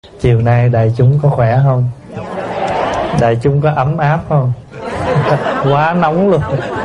Chiều nay đại chúng có khỏe không? Đại chúng có ấm áp không? Quá nóng luôn.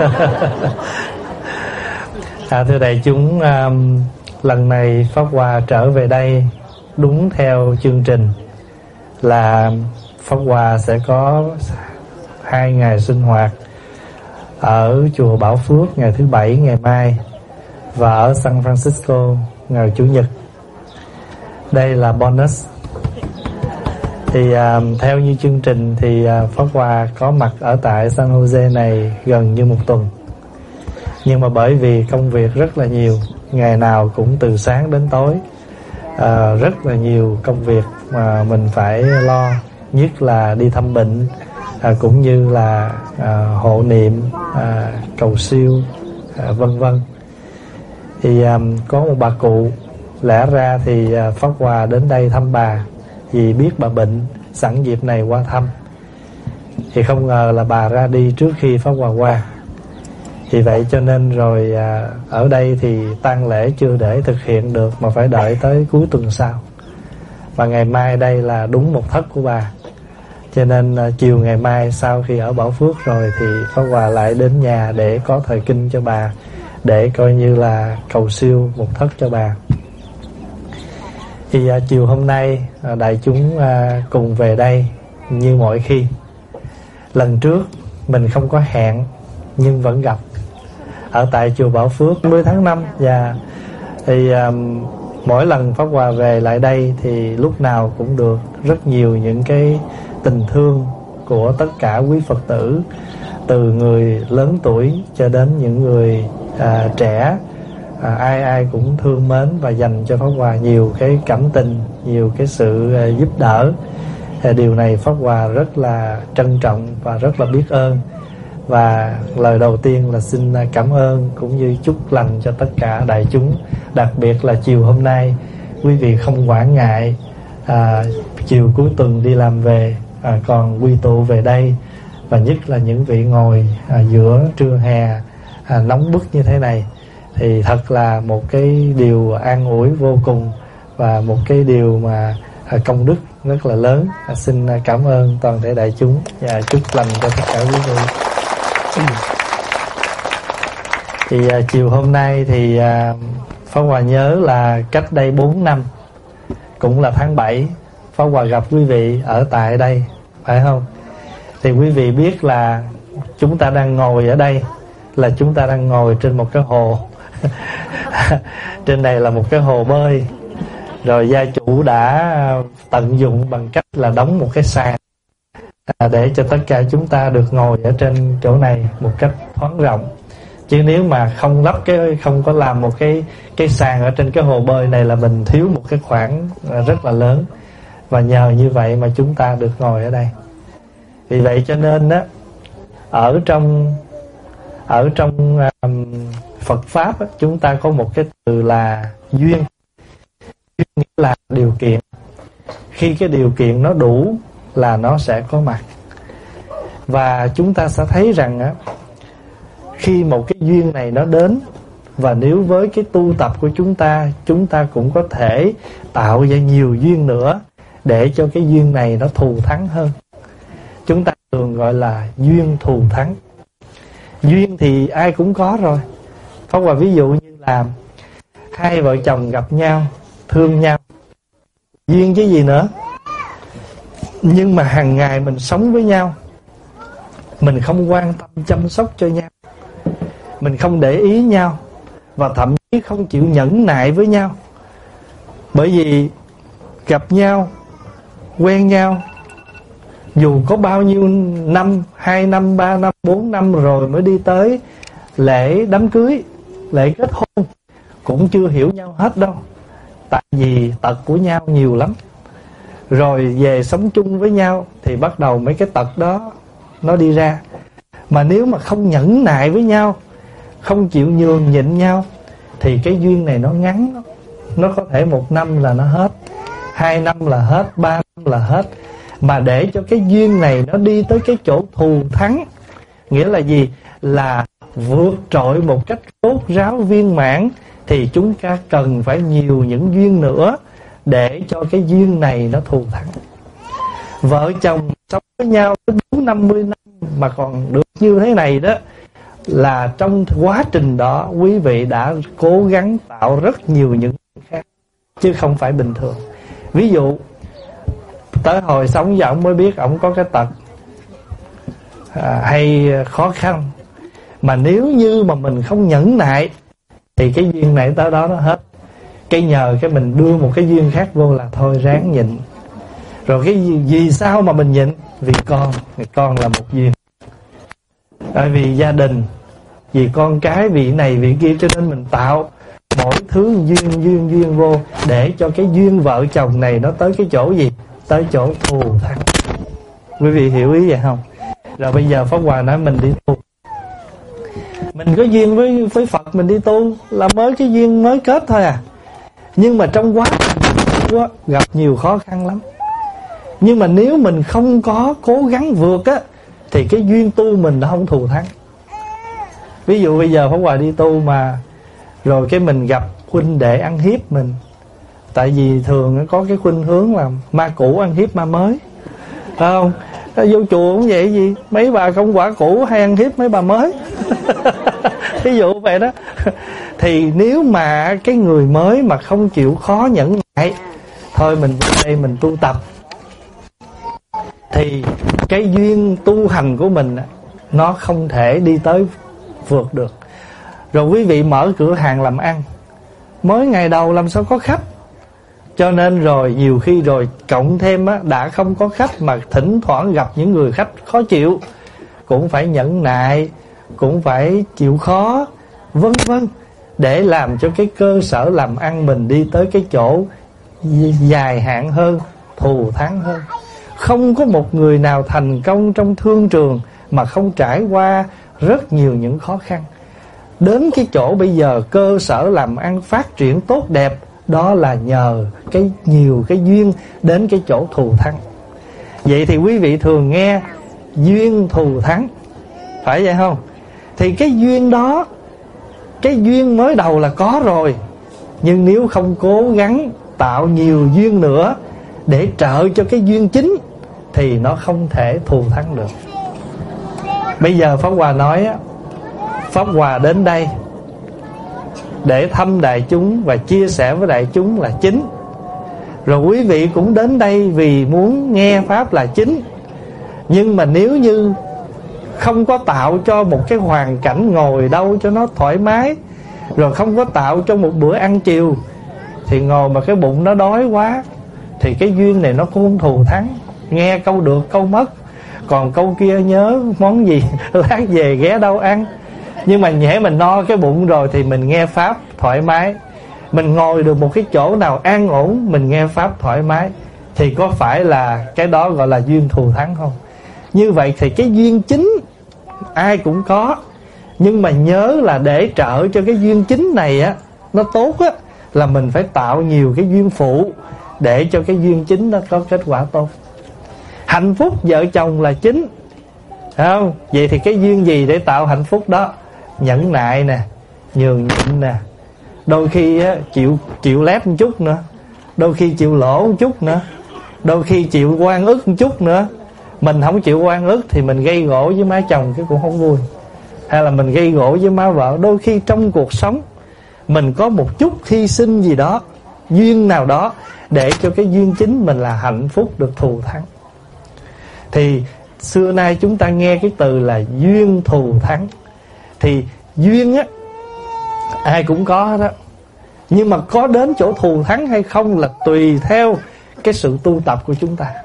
Thưa đại chúng, lần này Pháp Hòa trở về đây đúng theo chương trình là Pháp Hòa sẽ có 2 ngày sinh hoạt ở chùa Bảo Phước ngày thứ Bảy ngày mai và ở San Francisco ngày Chủ nhật. Đây là bonus. Thì theo như chương trình thì Pháp Hòa có mặt ở tại San Jose này gần như 1 tuần. Nhưng mà bởi vì công việc rất là nhiều, ngày nào cũng từ sáng đến tối, rất là nhiều công việc mà mình phải lo, nhất là đi thăm bệnh, cũng như là hộ niệm, cầu siêu, vân vân. Thì có một bà cụ, lẽ ra thì Pháp Hòa đến đây thăm bà vì biết bà bệnh, sẵn dịp này qua thăm. Thì không ngờ là bà ra đi trước khi Pháp Hòa qua. Vì vậy cho nên rồi ở đây thì tang lễ chưa để thực hiện được mà phải đợi tới cuối tuần sau. Và ngày mai đây là đúng 1 thất của bà. Cho nên chiều ngày mai sau khi ở Bảo Phước rồi thì Pháp Hòa lại đến nhà để có thời kinh cho bà, để coi như là cầu siêu 1 thất cho bà. Thì chiều hôm nay đại chúng cùng về đây như mọi khi. Lần trước mình không có hẹn nhưng vẫn gặp ở tại chùa Bảo Phước 10 tháng 5. Và thì mỗi lần Pháp Hòa về lại đây thì lúc nào cũng được rất nhiều những cái tình thương của tất cả quý Phật tử, từ người lớn tuổi cho đến những người trẻ. Ai ai cũng thương mến và dành cho Pháp Hòa nhiều cái cảm tình, nhiều cái sự giúp đỡ. Điều này Pháp Hòa rất là trân trọng và rất là biết ơn. Và lời đầu tiên là xin cảm ơn cũng như chúc lành cho tất cả đại chúng. Đặc biệt là chiều hôm nay quý vị không quản ngại chiều cuối tuần đi làm về còn quy tụ về đây. Và nhất là những vị ngồi giữa trưa hè nóng bức như thế này thì thật là một cái điều an ủi vô cùng, và một cái điều mà công đức rất là lớn. Xin cảm ơn toàn thể đại chúng và chúc lành cho tất cả quý vị. Thì chiều hôm nay thì Pháp Hòa nhớ là cách đây 4 năm, cũng là tháng 7, Pháp Hòa gặp quý vị ở tại đây, phải không? Thì quý vị biết là chúng ta đang ngồi ở đây, là chúng ta đang ngồi trên một cái hồ. Trên này là một cái hồ bơi. Rồi gia chủ đã tận dụng bằng cách là đóng một cái sàn để cho tất cả chúng ta được ngồi ở trên chỗ này một cách thoáng rộng. Chứ nếu mà không có làm một cái sàn ở trên cái hồ bơi này là mình thiếu một cái khoảng rất là lớn. Và nhờ như vậy mà chúng ta được ngồi ở đây. Vì vậy cho nên đó, ở trong Phật Pháp đó, chúng ta có một cái từ là duyên. Duyên nghĩa là điều kiện. Khi cái điều kiện nó đủ là nó sẽ có mặt. Và chúng ta sẽ thấy rằng á, khi một cái duyên này nó đến, và nếu với cái tu tập của chúng ta cũng có thể tạo ra nhiều duyên nữa để cho cái duyên này nó thù thắng hơn. Chúng ta thường gọi là duyên thù thắng. Duyên thì ai cũng có rồi. Pháp Hòa ví dụ như là 2 vợ chồng gặp nhau, thương nhau, duyên chứ gì nữa. Nhưng mà hàng ngày mình sống với nhau, mình không quan tâm chăm sóc cho nhau, mình không để ý nhau, và thậm chí không chịu nhẫn nại với nhau. Bởi vì gặp nhau, quen nhau, dù có bao nhiêu năm, 2 năm, 3 năm, 4 năm rồi mới đi tới lễ đám cưới, lễ kết hôn, cũng chưa hiểu nhau hết đâu. Tại vì tật của nhau nhiều lắm. Rồi về sống chung với nhau thì bắt đầu mấy cái tật đó nó đi ra. Mà nếu mà không nhẫn nại với nhau, không chịu nhường nhịn nhau, thì cái duyên này nó ngắn lắm. Nó có thể 1 năm là nó hết, 2 năm là hết, 3 năm là hết. Mà để cho cái duyên này nó đi tới cái chỗ thù thắng, nghĩa là gì? Là vượt trội một cách rốt ráo viên mãn, thì chúng ta cần phải nhiều những duyên nữa để cho cái duyên này nó thù thắng. Vợ chồng sống với nhau đến 50 năm mà còn được như thế này đó, là trong quá trình đó quý vị đã cố gắng tạo rất nhiều những khác, chứ không phải bình thường. Ví dụ tới hồi sống với ổng mới biết ổng có cái tật hay khó khăn, mà nếu như mà mình không nhẫn nại thì cái duyên này tới đó nó hết. Cái nhờ cái mình đưa một cái duyên khác vô là thôi ráng nhịn. Rồi cái vì sao mà mình nhịn? Vì con là một duyên. Tại vì gia đình, vì con cái, vì này vì kia, cho nên mình tạo mỗi thứ duyên vô để cho cái duyên vợ chồng này nó tới cái chỗ gì? Tới chỗ thù thắng. Quý vị hiểu ý vậy không? Rồi bây giờ Pháp Hòa nói mình đi tu, mình có duyên với Phật, mình đi tu là mới cái duyên mới kết thôi à. Nhưng mà trong quá trình gặp nhiều khó khăn lắm. Nhưng mà nếu mình không có cố gắng vượt á, thì cái duyên tu mình nó không thù thắng. Ví dụ bây giờ Pháp Hòa đi tu mà rồi cái mình gặp huynh đệ ăn hiếp mình. Tại vì thường có cái khuynh hướng là ma cũ ăn hiếp ma mới, phải không? Vô chùa cũng vậy gì, mấy bà công quả cũ hay ăn hiếp mấy bà mới. Ví dụ vậy đó. Thì nếu mà cái người mới mà không chịu khó nhẫn nại, thôi mình về đây mình tu tập, thì cái duyên tu hành của mình nó không thể đi tới vượt được. Rồi quý vị mở cửa hàng làm ăn, mới ngày đầu làm sao có khách. Cho nên rồi nhiều khi rồi cộng thêm á, đã không có khách mà thỉnh thoảng gặp những người khách khó chịu, cũng phải nhẫn nại, cũng phải chịu khó, vân vân, để làm cho cái cơ sở làm ăn mình đi tới cái chỗ dài hạn hơn, thù thắng hơn. Không có một người nào thành công trong thương trường mà không trải qua rất nhiều những khó khăn. Đến cái chỗ bây giờ cơ sở làm ăn phát triển tốt đẹp, đó là nhờ nhiều cái duyên đến cái chỗ thù thắng. Vậy thì quý vị thường nghe duyên thù thắng, phải vậy không? Thì cái duyên đó, cái duyên mới đầu là có rồi, nhưng nếu không cố gắng tạo nhiều duyên nữa để trợ cho cái duyên chính thì nó không thể thù thắng được. Bây giờ Pháp Hòa nói á, Pháp Hòa đến đây để thăm đại chúng và chia sẻ với đại chúng là chính. Rồi quý vị cũng đến đây vì muốn nghe Pháp là chính. Nhưng mà nếu như không có tạo cho một cái hoàn cảnh ngồi đâu cho nó thoải mái, rồi không có tạo cho một bữa ăn chiều, thì ngồi mà cái bụng nó đói quá, thì cái duyên này nó cũng không thù thắng. Nghe câu được câu mất, còn câu kia nhớ món gì lát về ghé đâu ăn. Nhưng mà nhẽ mình no cái bụng rồi thì mình nghe Pháp thoải mái, mình ngồi được một cái chỗ nào an ổn, mình nghe Pháp thoải mái, thì có phải là cái đó gọi là duyên thù thắng không? Như vậy thì cái duyên chính ai cũng có, nhưng mà nhớ là để trợ cho cái duyên chính này á nó tốt á, là mình phải tạo nhiều cái duyên phụ để cho cái duyên chính nó có kết quả tốt. Hạnh phúc vợ chồng là chính, phải không? Vậy thì cái duyên gì để tạo hạnh phúc đó? Nhẫn nại nè, nhường nhịn nè, đôi khi á, chịu lép một chút nữa, đôi khi chịu lỗ một chút nữa, đôi khi chịu oan ức một chút nữa. Mình không chịu oan ức thì mình gây gổ với má chồng cái cũng không vui, hay là mình gây gổ với má vợ. Đôi khi trong cuộc sống mình có một chút hy sinh gì đó, duyên nào đó, để cho cái duyên chính mình là hạnh phúc được thù thắng. Thì xưa nay chúng ta nghe cái từ là duyên thù thắng. Thì duyên á ai cũng có đó, nhưng mà có đến chỗ thù thắng hay không là tùy theo cái sự tu tập của chúng ta.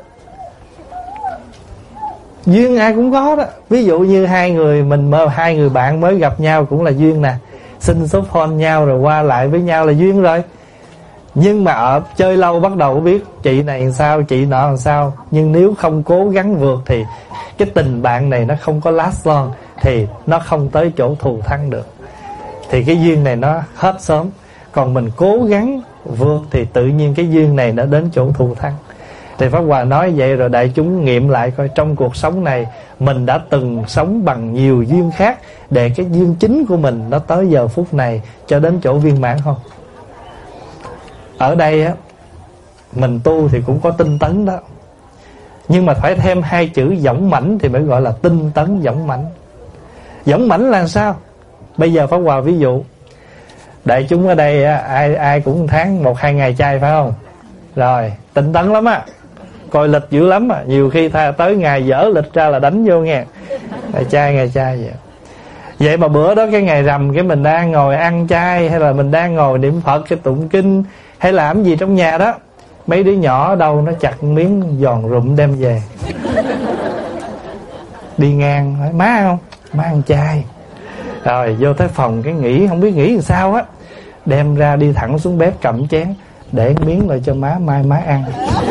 Duyên ai cũng có đó. Ví dụ như hai người bạn mới gặp nhau cũng là duyên nè, xin số phone nhau rồi qua lại với nhau là duyên rồi. Nhưng mà ở chơi lâu bắt đầu biết chị này làm sao, chị nọ làm sao. Nhưng nếu không cố gắng vượt thì cái tình bạn này nó không có last long, thì nó không tới chỗ thù thắng được. Thì cái duyên này nó hết sớm. Còn mình cố gắng vượt thì tự nhiên cái duyên này nó đến chỗ thù thắng. Thì Pháp Hòa nói vậy rồi đại chúng nghiệm lại coi trong cuộc sống này mình đã từng sống bằng nhiều duyên khác để cái duyên chính của mình nó tới giờ phút này cho đến chỗ viên mãn không? Ở đây á, Mình tu thì cũng có tinh tấn đó, nhưng mà phải thêm hai chữ dõng mãnh thì mới gọi là tinh tấn dõng mãnh. Dõng mãnh là sao? Bây giờ Pháp Hòa ví dụ, đại chúng ở đây ai cũng tháng 1-2 ngày chay phải không? Rồi tinh tấn lắm á, coi lịch dữ lắm á, nhiều khi tới ngày dở lịch ra là đánh vô nghe. Ngày chay vậy. Vậy mà bữa đó cái ngày rằm, cái mình đang ngồi ăn chay, hay là mình đang ngồi niệm Phật, cái tụng kinh, hay làm gì trong nhà đó, mấy đứa nhỏ ở đâu nó chặt miếng giòn rụm đem về. Đi ngang hỏi má ăn không? Má ăn chay. Rồi vô tới phòng cái nghĩ, không biết nghĩ làm sao á, đem ra đi thẳng xuống bếp cầm chén, để miếng lại cho má, mai má ăn.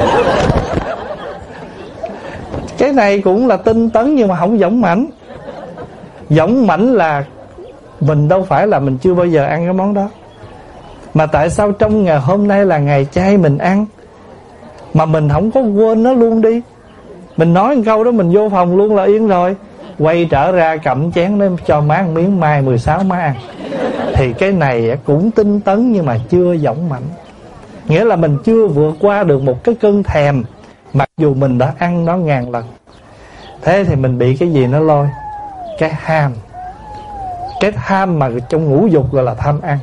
Cái này cũng là tinh tấn nhưng mà không dõng mãnh. Dõng mãnh là mình đâu phải là mình chưa bao giờ ăn cái món đó, mà tại sao trong ngày hôm nay là ngày chay mình ăn, mà mình không có quên nó luôn đi. Mình nói một câu đó mình vô phòng luôn là yên rồi, quay trở ra cầm chén để cho má một miếng, mai 16 má ăn. Thì cái này cũng tinh tấn nhưng mà chưa dõng mãnh. Nghĩa là mình chưa vượt qua được một cái cơn thèm, mặc dù mình đã ăn nó ngàn lần. Thế thì mình bị cái gì nó lôi? Cái ham. Cái tham mà trong ngũ dục gọi là tham ăn.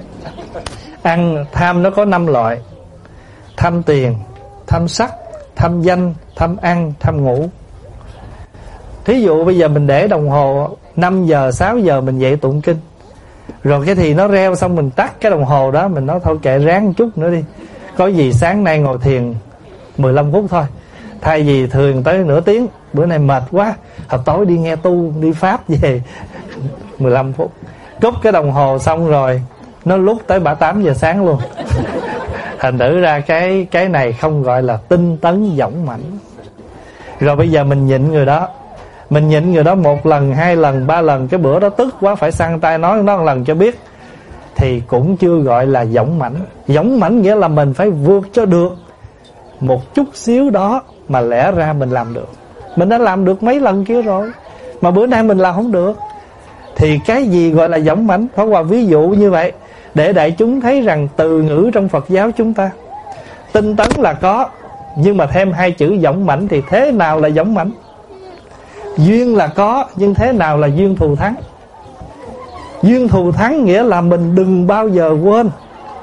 Tham nó có 5 loại: tham tiền, tham sắc, tham danh, tham ăn, tham ngủ. Thí dụ bây giờ mình để đồng hồ 5 giờ, 6 giờ mình dậy tụng kinh, rồi cái thì nó reo xong mình tắt cái đồng hồ đó, mình nói thôi kệ ráng một chút nữa đi, có gì sáng nay ngồi thiền 15 phút thôi, thay vì thường tới nửa tiếng, bữa nay mệt quá, hồi tối đi nghe tu, đi pháp về 15 phút. Cúp cái đồng hồ xong rồi nó lúc tới 8 giờ sáng luôn. Thành thử ra cái này không gọi là tinh tấn dõng mãnh. Rồi bây giờ mình nhịn người đó, mình nhịn người đó 1 lần, 2 lần, 3 lần, cái bữa đó tức quá phải xăng tay nói nó 1 lần cho biết, thì cũng chưa gọi là dõng mãnh. Dõng mãnh nghĩa là mình phải vượt cho được một chút xíu đó mà lẽ ra mình làm được. Mình đã làm được mấy lần kia rồi, mà bữa nay mình làm không được. Thì cái gì gọi là dõng mãnh? Pháp Hòa ví dụ như vậy để đại chúng thấy rằng từ ngữ trong Phật giáo chúng ta, tinh tấn là có, nhưng mà thêm hai chữ dõng mãnh thì thế nào là dõng mãnh? Duyên là có, nhưng thế nào là duyên thù thắng? Duyên thù thắng nghĩa là mình đừng bao giờ quên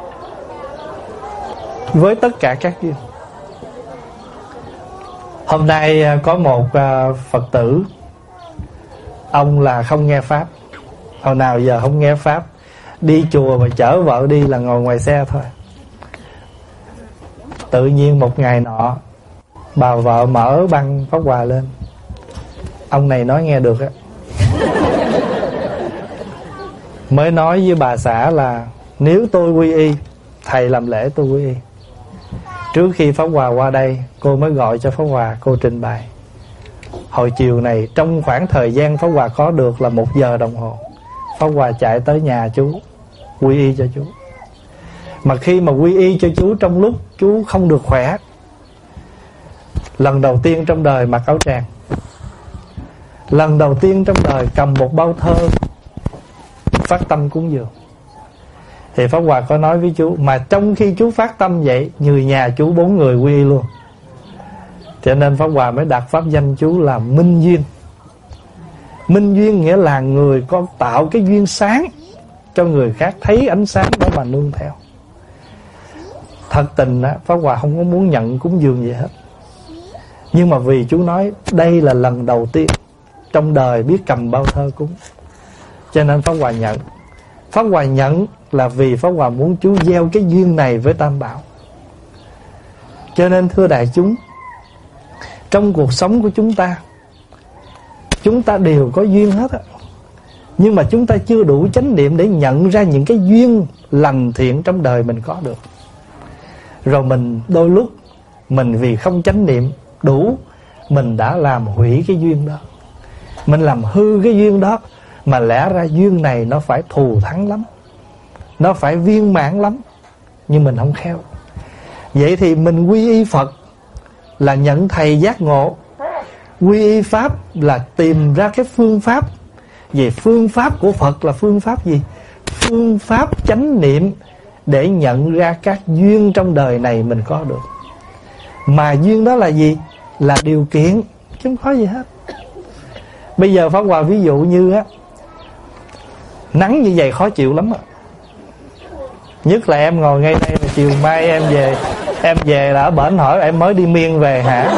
với tất cả các duyên. Hôm nay có một Phật tử, ông là không nghe Pháp, hồi nào giờ không nghe Pháp, đi chùa mà chở vợ đi là ngồi ngoài xe thôi. Tự nhiên một ngày nọ, bà vợ mở băng Pháp Hòa lên, ông này nói nghe được á, mới nói với bà xã là nếu tôi quy y, thầy làm lễ tôi quy y. Trước khi Pháp Hòa qua đây, cô mới gọi cho Pháp Hòa, cô trình bày. Hồi chiều này, trong khoảng thời gian Pháp Hòa có được là 1 giờ đồng hồ, Pháp Hòa chạy tới nhà chú, quy y cho chú. Mà khi mà quy y cho chú trong lúc chú không được khỏe, lần đầu tiên trong đời mặc áo tràng, lần đầu tiên trong đời cầm một bao thơ phát tâm cúng dường, thì Pháp Hòa có nói với chú, mà trong khi chú phát tâm vậy, người nhà chú 4 người quy y luôn. Cho nên Pháp Hòa mới đặt pháp danh chú là Minh Duyên. Minh Duyên nghĩa là người có tạo cái duyên sáng cho người khác thấy ánh sáng đó mà nương theo. Thật tình á, Pháp Hòa không có muốn nhận cúng dường gì hết, nhưng mà vì chú nói đây là lần đầu tiên trong đời biết cầm bao thơ cúng, cho nên Pháp Hòa nhận. Pháp Hòa nhận là vì Pháp Hòa muốn chú gieo cái duyên này với Tam Bảo. Cho nên thưa đại chúng, trong cuộc sống của chúng ta đều có duyên hết á, nhưng mà chúng ta chưa đủ chánh niệm để nhận ra những cái duyên lành thiện trong đời mình có được. Rồi mình đôi lúc mình vì không chánh niệm đủ, mình đã làm hủy cái duyên đó, mình làm hư cái duyên đó, mà lẽ ra duyên này nó phải thù thắng lắm, nó phải viên mãn lắm, nhưng mình không khéo. Vậy thì mình quy y Phật là nhận thầy giác ngộ, quy y Pháp là tìm ra cái phương pháp. Về phương pháp của Phật là phương pháp gì? Phương pháp chánh niệm để nhận ra các duyên trong đời này mình có được. Mà duyên đó là gì? Là điều kiện, chứ không có gì hết. Bây giờ Pháp Hòa ví dụ như á, nắng như vậy khó chịu lắm á. Nhất là em ngồi ngay đây là chiều mai em về là ở bển hỏi em mới đi miên về hả?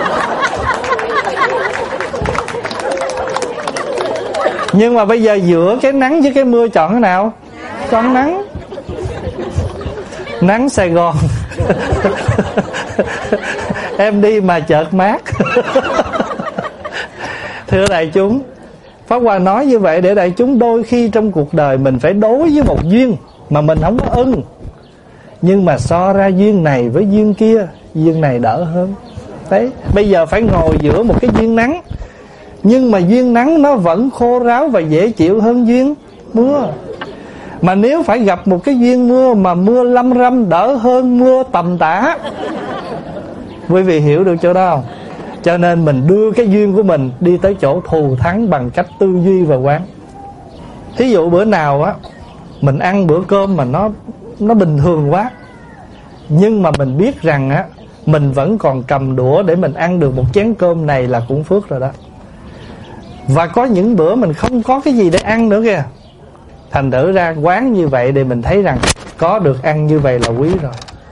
Nhưng mà bây giờ giữa cái nắng với cái mưa chọn cái nào? Chọn nắng. Nắng Sài Gòn. Em đi mà chợt mát. Thưa đại chúng, Pháp Hòa nói như vậy để đại chúng đôi khi trong cuộc đời mình phải đối với một duyên mà mình không có ưng, nhưng mà so ra duyên này với duyên kia, duyên này đỡ hơn. Đấy, bây giờ phải ngồi giữa một cái duyên nắng, nhưng mà duyên nắng nó vẫn khô ráo và dễ chịu hơn duyên mưa. Mà nếu phải gặp một cái duyên mưa mà mưa lâm râm đỡ hơn mưa tầm tã. Quý vị hiểu được chỗ đó không? Cho nên mình đưa cái duyên của mình đi tới chỗ thù thắng bằng cách tư duy và quán. Thí dụ bữa nào á mình ăn bữa cơm mà nó bình thường quá, nhưng mà mình biết rằng á mình vẫn còn cầm đũa để mình ăn được một chén cơm này là cũng phước rồi đó. Và có những bữa mình không có cái gì để ăn nữa kìa, thành thử ra quán như vậy để mình thấy rằng có được ăn như vậy là quý rồi.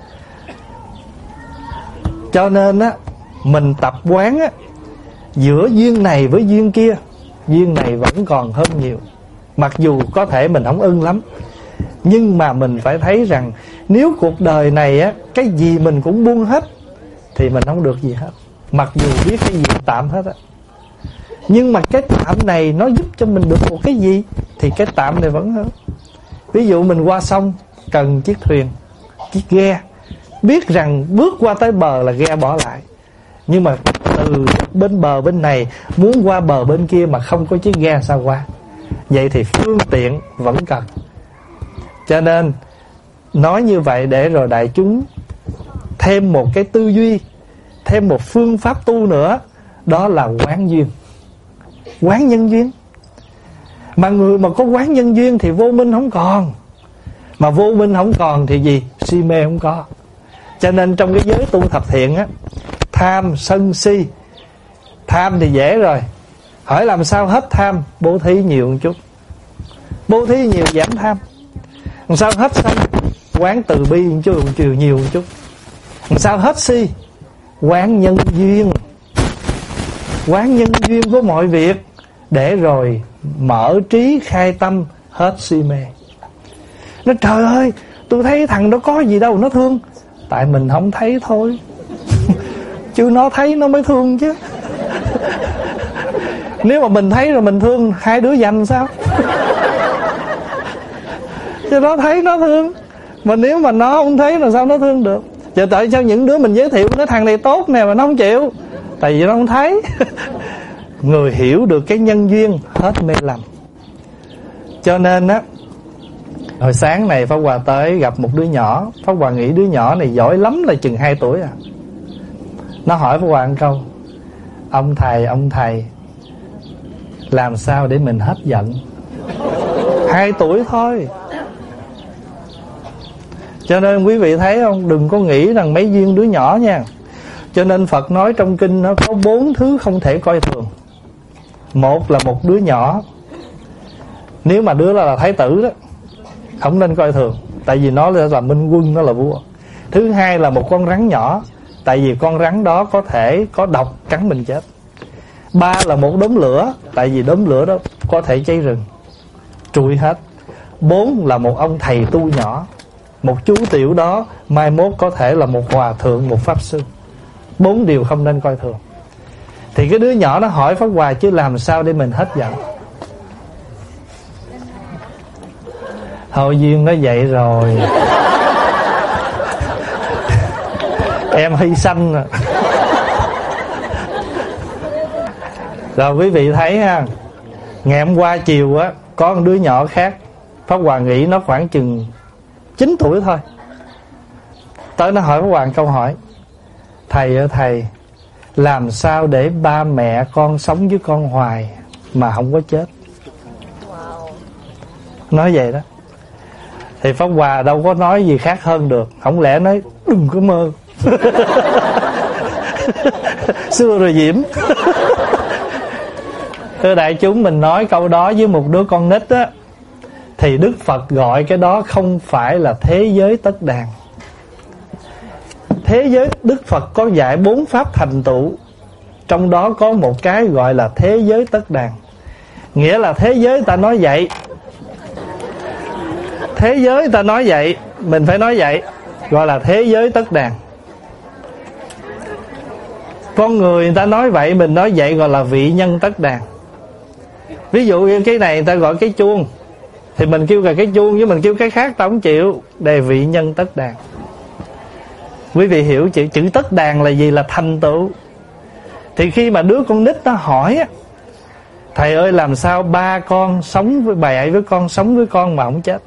Cho nên á mình tập quán á, giữa duyên này với duyên kia, duyên này vẫn còn hơn nhiều. Mặc dù có thể mình không ưng lắm, nhưng mà mình phải thấy rằng nếu cuộc đời này á cái gì mình cũng buông hết thì mình không được gì hết. Mặc dù biết cái gì tạm hết á, nhưng mà cái tạm này nó giúp cho mình được một cái gì thì cái tạm này vẫn hơn. Ví dụ mình qua sông cần chiếc thuyền, chiếc ghe, biết rằng bước qua tới bờ là ghe bỏ lại, nhưng mà từ bên bờ bên này muốn qua bờ bên kia mà không có chiếc ghe sao qua. Vậy thì phương tiện vẫn cần. Cho nên nói như vậy để rồi đại chúng thêm một cái tư duy, thêm một phương pháp tu nữa, đó là quán duyên, quán nhân duyên. Mà người mà có quán nhân duyên thì vô minh không còn. Mà vô minh không còn thì gì? Si mê không có. Cho nên trong cái giới tu thập thiện á, tham, sân, si. Tham thì dễ rồi, hỏi làm sao hết tham? Bố thí nhiều một chút, bố thí nhiều giảm tham. Làm sao hết sân? Quán từ bi một chút, chiều nhiều một chút. Làm sao hết si? Quán nhân duyên, quán nhân duyên của mọi việc, để rồi mở trí khai tâm, hết si mê. Nó trời ơi, tôi thấy thằng đó có gì đâu nó thương. Tại mình không thấy thôi. Chứ nó thấy nó mới thương chứ. Nếu mà mình thấy rồi mình thương, hai đứa dành sao? Chứ nó thấy nó thương. Mà nếu mà nó không thấy là sao nó thương được? Giờ tại sao những đứa mình giới thiệu nó thằng này tốt nè mà nó không chịu? Tại vì nó không thấy. Người hiểu được cái nhân duyên hết mê lầm. Cho nên á, hồi sáng này Pháp Hòa tới gặp một đứa nhỏ. Pháp Hòa nghĩ đứa nhỏ này giỏi lắm là chừng 2 tuổi à. Nó hỏi Pháp Hòa một câu: Ông thầy, làm sao để mình hết giận? 2 tuổi thôi. Cho nên quý vị thấy không, đừng có nghĩ rằng mấy duyên đứa nhỏ nha. Cho nên Phật nói trong kinh nó có 4 thứ không thể coi thường. Một là một đứa nhỏ, nếu mà đứa là thái tử đó, không nên coi thường, tại vì nó là minh quân, nó là vua. Thứ hai là một con rắn nhỏ, tại vì con rắn đó có thể có độc cắn mình chết. 3 là một đốm lửa, tại vì đốm lửa đó có thể cháy rừng, trụi hết. 4 là một ông thầy tu nhỏ, một chú tiểu đó mai mốt có thể là một hòa thượng, một pháp sư. 4 điều không nên coi thường. Thì cái đứa nhỏ nó hỏi Pháp Hòa chứ làm sao để mình hết giận? Thôi duyên nó vậy rồi. Em hy sanh rồi. Rồi quý vị thấy ha, ngày hôm qua chiều á, có một đứa nhỏ khác, Pháp Hòa nghĩ nó khoảng chừng 9 tuổi thôi, tới nó hỏi Pháp Hòa câu hỏi: Thầy ơi thầy, làm sao để ba mẹ con sống với con hoài mà không có chết? Nói vậy đó. Thì Pháp Hòa đâu có nói gì khác hơn được. Không lẽ nói đừng có mơ. Xưa rồi Diễm. Thưa đại chúng, mình nói câu đó với một đứa con nít á, thì Đức Phật gọi cái đó không phải là thế giới tất đàn. Thế giới, Đức Phật có dạy 4 pháp thành tựu, trong đó có một cái gọi là thế giới tất đàn. Nghĩa là thế giới ta nói vậy, thế giới ta nói vậy, mình phải nói vậy, gọi là thế giới tất đàn. Con người ta nói vậy, mình nói vậy, gọi là vị nhân tất đàn. Ví dụ như cái này người ta gọi cái chuông, thì mình kêu là cái chuông, chứ mình kêu cái khác ta không chịu. Đây vị nhân tất đàn. Quý vị hiểu chữ tất đàn là gì? Là thành tựu. Thì khi mà đứa con nít nó hỏi á, thầy ơi làm sao ba con sống với mẹ với con, sống với con mà không chết?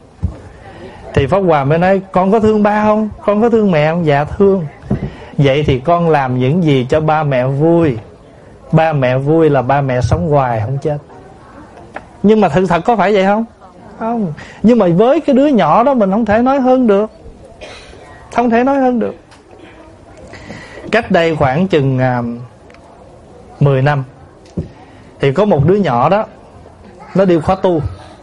Thì Pháp Hòa mới nói, con có thương ba không? Con có thương mẹ không? Dạ thương. Vậy thì con làm những gì cho ba mẹ vui? Ba mẹ vui là ba mẹ sống hoài không chết. Nhưng mà thực thật có phải vậy không? Không. Nhưng mà với cái đứa nhỏ đó mình không thể nói hơn được. Không thể nói hơn được. Cách đây khoảng chừng 10 năm thì có một đứa nhỏ đó, nó đi khóa tu.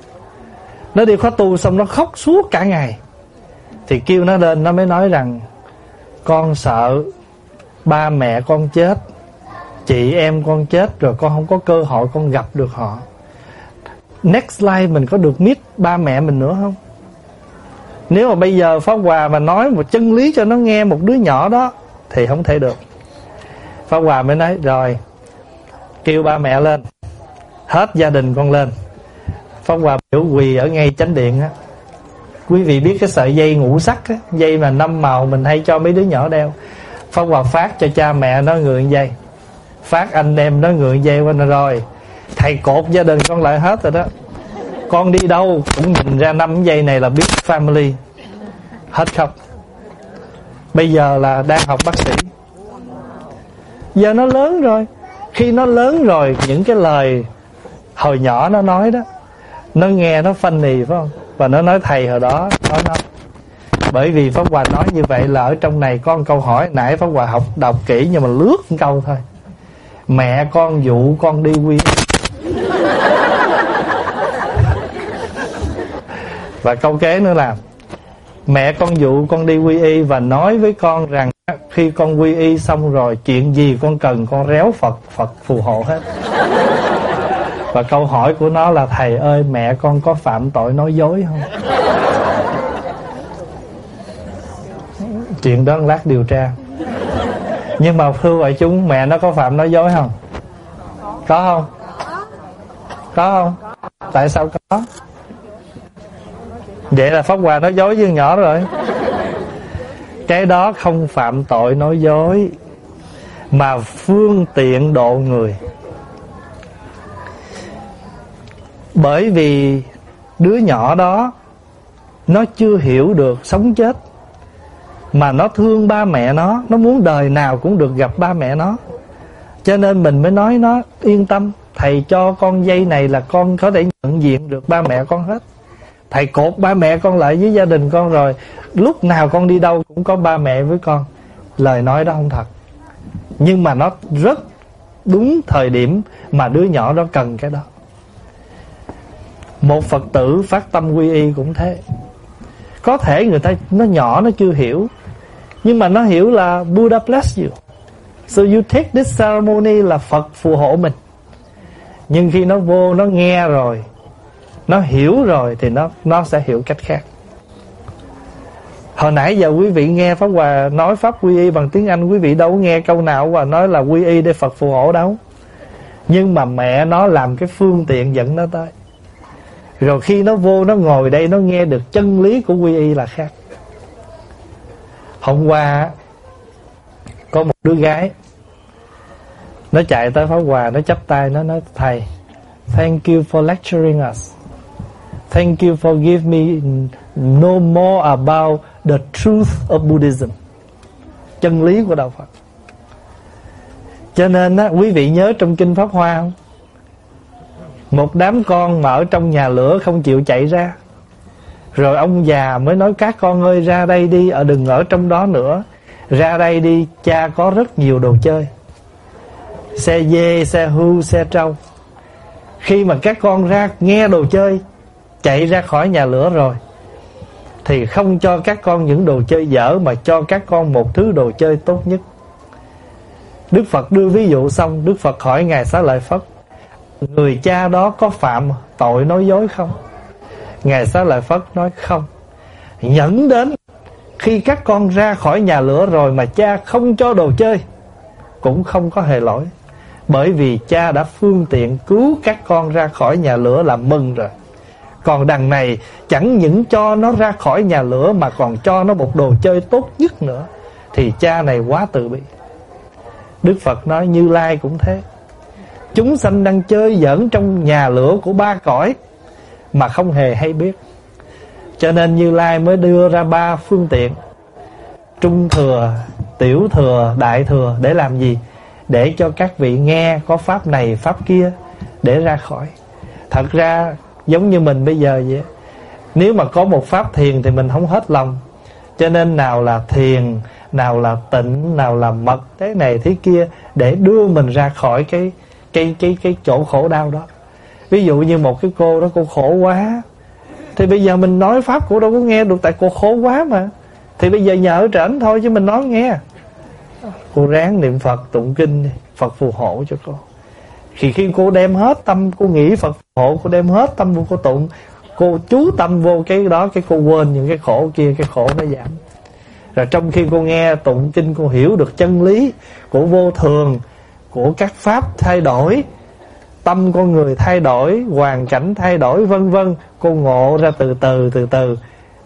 Nó đi khóa tu xong nó khóc suốt cả ngày. Thì kêu nó lên, nó mới nói rằng con sợ ba mẹ con chết, chị em con chết, rồi con không có cơ hội con gặp được họ. Next life mình có được meet ba mẹ mình nữa không? Nếu mà bây giờ Pháp Hòa mà nói một chân lý cho nó nghe, một đứa nhỏ đó, thì không thể được. Pháp Hòa mới nói rồi, kêu ba mẹ lên, hết gia đình con lên. Pháp Hòa biểu quỳ ở ngay chánh điện á. Quý vị biết cái sợi dây ngũ sắc á, dây mà 5 màu mình hay cho mấy đứa nhỏ đeo. Pháp Hòa phát cho cha mẹ nó người dây, phát anh em nó người dây qua rồi. Thầy cột gia đình con lại hết rồi đó. Con đi đâu cũng nhìn ra 5 dây này là biết family. Hết khóc. Bây giờ là đang học bác sĩ. Giờ nó lớn rồi. Khi nó lớn rồi, những cái lời hồi nhỏ nó nói đó, nó nghe nó funny phải không? Và nó nói thầy hồi đó nói nó. Bởi vì Pháp Hòa nói như vậy là ở trong này có một câu hỏi, nãy Pháp Hòa đọc kỹ nhưng mà lướt một câu thôi. Mẹ con dụ con đi quy. Và câu kế nữa là mẹ con dụ con đi quy y và nói với con rằng khi con quy y xong rồi, chuyện gì con cần con réo Phật, Phật phù hộ hết. Và câu hỏi của nó là thầy ơi mẹ con có phạm tội nói dối không? Chuyện đó lát điều tra. Nhưng mà thưa vậy chúng, mẹ nó có phạm nói dối không? Có không? Có không? Tại sao có? Vậy là Pháp Hòa nói dối với nhỏ rồi. Cái đó không phạm tội nói dối, mà phương tiện độ người. Bởi vì đứa nhỏ đó nó chưa hiểu được sống chết, mà nó thương ba mẹ nó muốn đời nào cũng được gặp ba mẹ nó. Cho nên mình mới nói nó yên tâm, thầy cho con dây này là con có thể nhận diện được ba mẹ con hết. Thầy cột ba mẹ con lại với gia đình con rồi, lúc nào con đi đâu cũng có ba mẹ với con. Lời nói đó không thật, nhưng mà nó rất đúng thời điểm mà đứa nhỏ đó cần cái đó. Một Phật tử phát tâm quy y cũng thế. Có thể người ta nó nhỏ, nó chưa hiểu, nhưng mà nó hiểu là Buddha bless you, so you take this ceremony là Phật phù hộ mình. Nhưng khi nó vô, nó nghe rồi, nó hiểu rồi, thì nó sẽ hiểu cách khác. Hồi nãy giờ quý vị nghe Pháp Hòa nói pháp quy y bằng tiếng Anh, quý vị đâu có nghe câu nào Hòa nói là quy y để Phật phù hộ đâu. Nhưng mà mẹ nó làm cái phương tiện dẫn nó tới. Rồi khi nó vô, nó ngồi đây, nó nghe được chân lý của quy y là khác. Hôm qua có một đứa gái, nó chạy tới Pháp Hòa, nó chắp tay, nó nói thầy, thank you for lecturing us. Thank you for giving me know more about the truth of Buddhism, chân lý của đạo Phật. Cho nên á, quý vị nhớ trong Kinh Pháp Hoa không? Một đám con mà ở trong nhà lửa không chịu chạy ra, rồi ông già mới nói các con ơi ra đây đi, đừng ở trong đó nữa. Ra đây đi, cha có rất nhiều đồ chơi, xe dê, xe hưu, xe trâu. Khi mà các con ra nghe đồ chơi, chạy ra khỏi nhà lửa rồi, thì không cho các con những đồ chơi dở, mà cho các con một thứ đồ chơi tốt nhất. Đức Phật đưa ví dụ xong, Đức Phật hỏi Ngài Xá Lợi Phất: người cha đó có phạm tội nói dối không? Ngài Xá Lợi Phất nói không. Nhẫn đến khi các con ra khỏi nhà lửa rồi mà cha không cho đồ chơi cũng không có hề lỗi, bởi vì cha đã phương tiện cứu các con ra khỏi nhà lửa là mừng rồi. Còn đằng này chẳng những cho nó ra khỏi nhà lửa mà còn cho nó một đồ chơi tốt nhất nữa, thì cha này quá từ bi. Đức Phật nói Như Lai cũng thế. Chúng sanh đang chơi giỡn trong nhà lửa của ba cõi mà không hề hay biết. Cho nên Như Lai mới đưa ra ba phương tiện: trung thừa, tiểu thừa, đại thừa. Để làm gì? Để cho các vị nghe có pháp này pháp kia để ra khỏi. Thật ra giống như mình bây giờ vậy, nếu mà có một pháp thiền thì mình không hết lòng. Cho nên nào là thiền, nào là tịnh, nào là mật, thế này thế kia, để đưa mình ra khỏi cái chỗ khổ đau đó. Ví dụ như một cái cô đó, cô khổ quá, thì bây giờ mình nói pháp cô đâu có nghe được, tại cô khổ quá mà. Thì bây giờ nhờ ở trển thôi chứ mình nói nghe. Cô ráng niệm Phật, tụng kinh, Phật phù hộ cho cô. Khi cô đem hết tâm, cô nghĩ Phật phù hộ, cô đem hết tâm vô cô tụng, cô chú tâm vô cái đó, cái cô quên những cái khổ kia, cái khổ nó giảm. Rồi trong khi cô nghe tụng kinh, cô hiểu được chân lý của vô thường, của các pháp thay đổi, tâm con người thay đổi, hoàn cảnh thay đổi, vân vân. Cô ngộ ra từ từ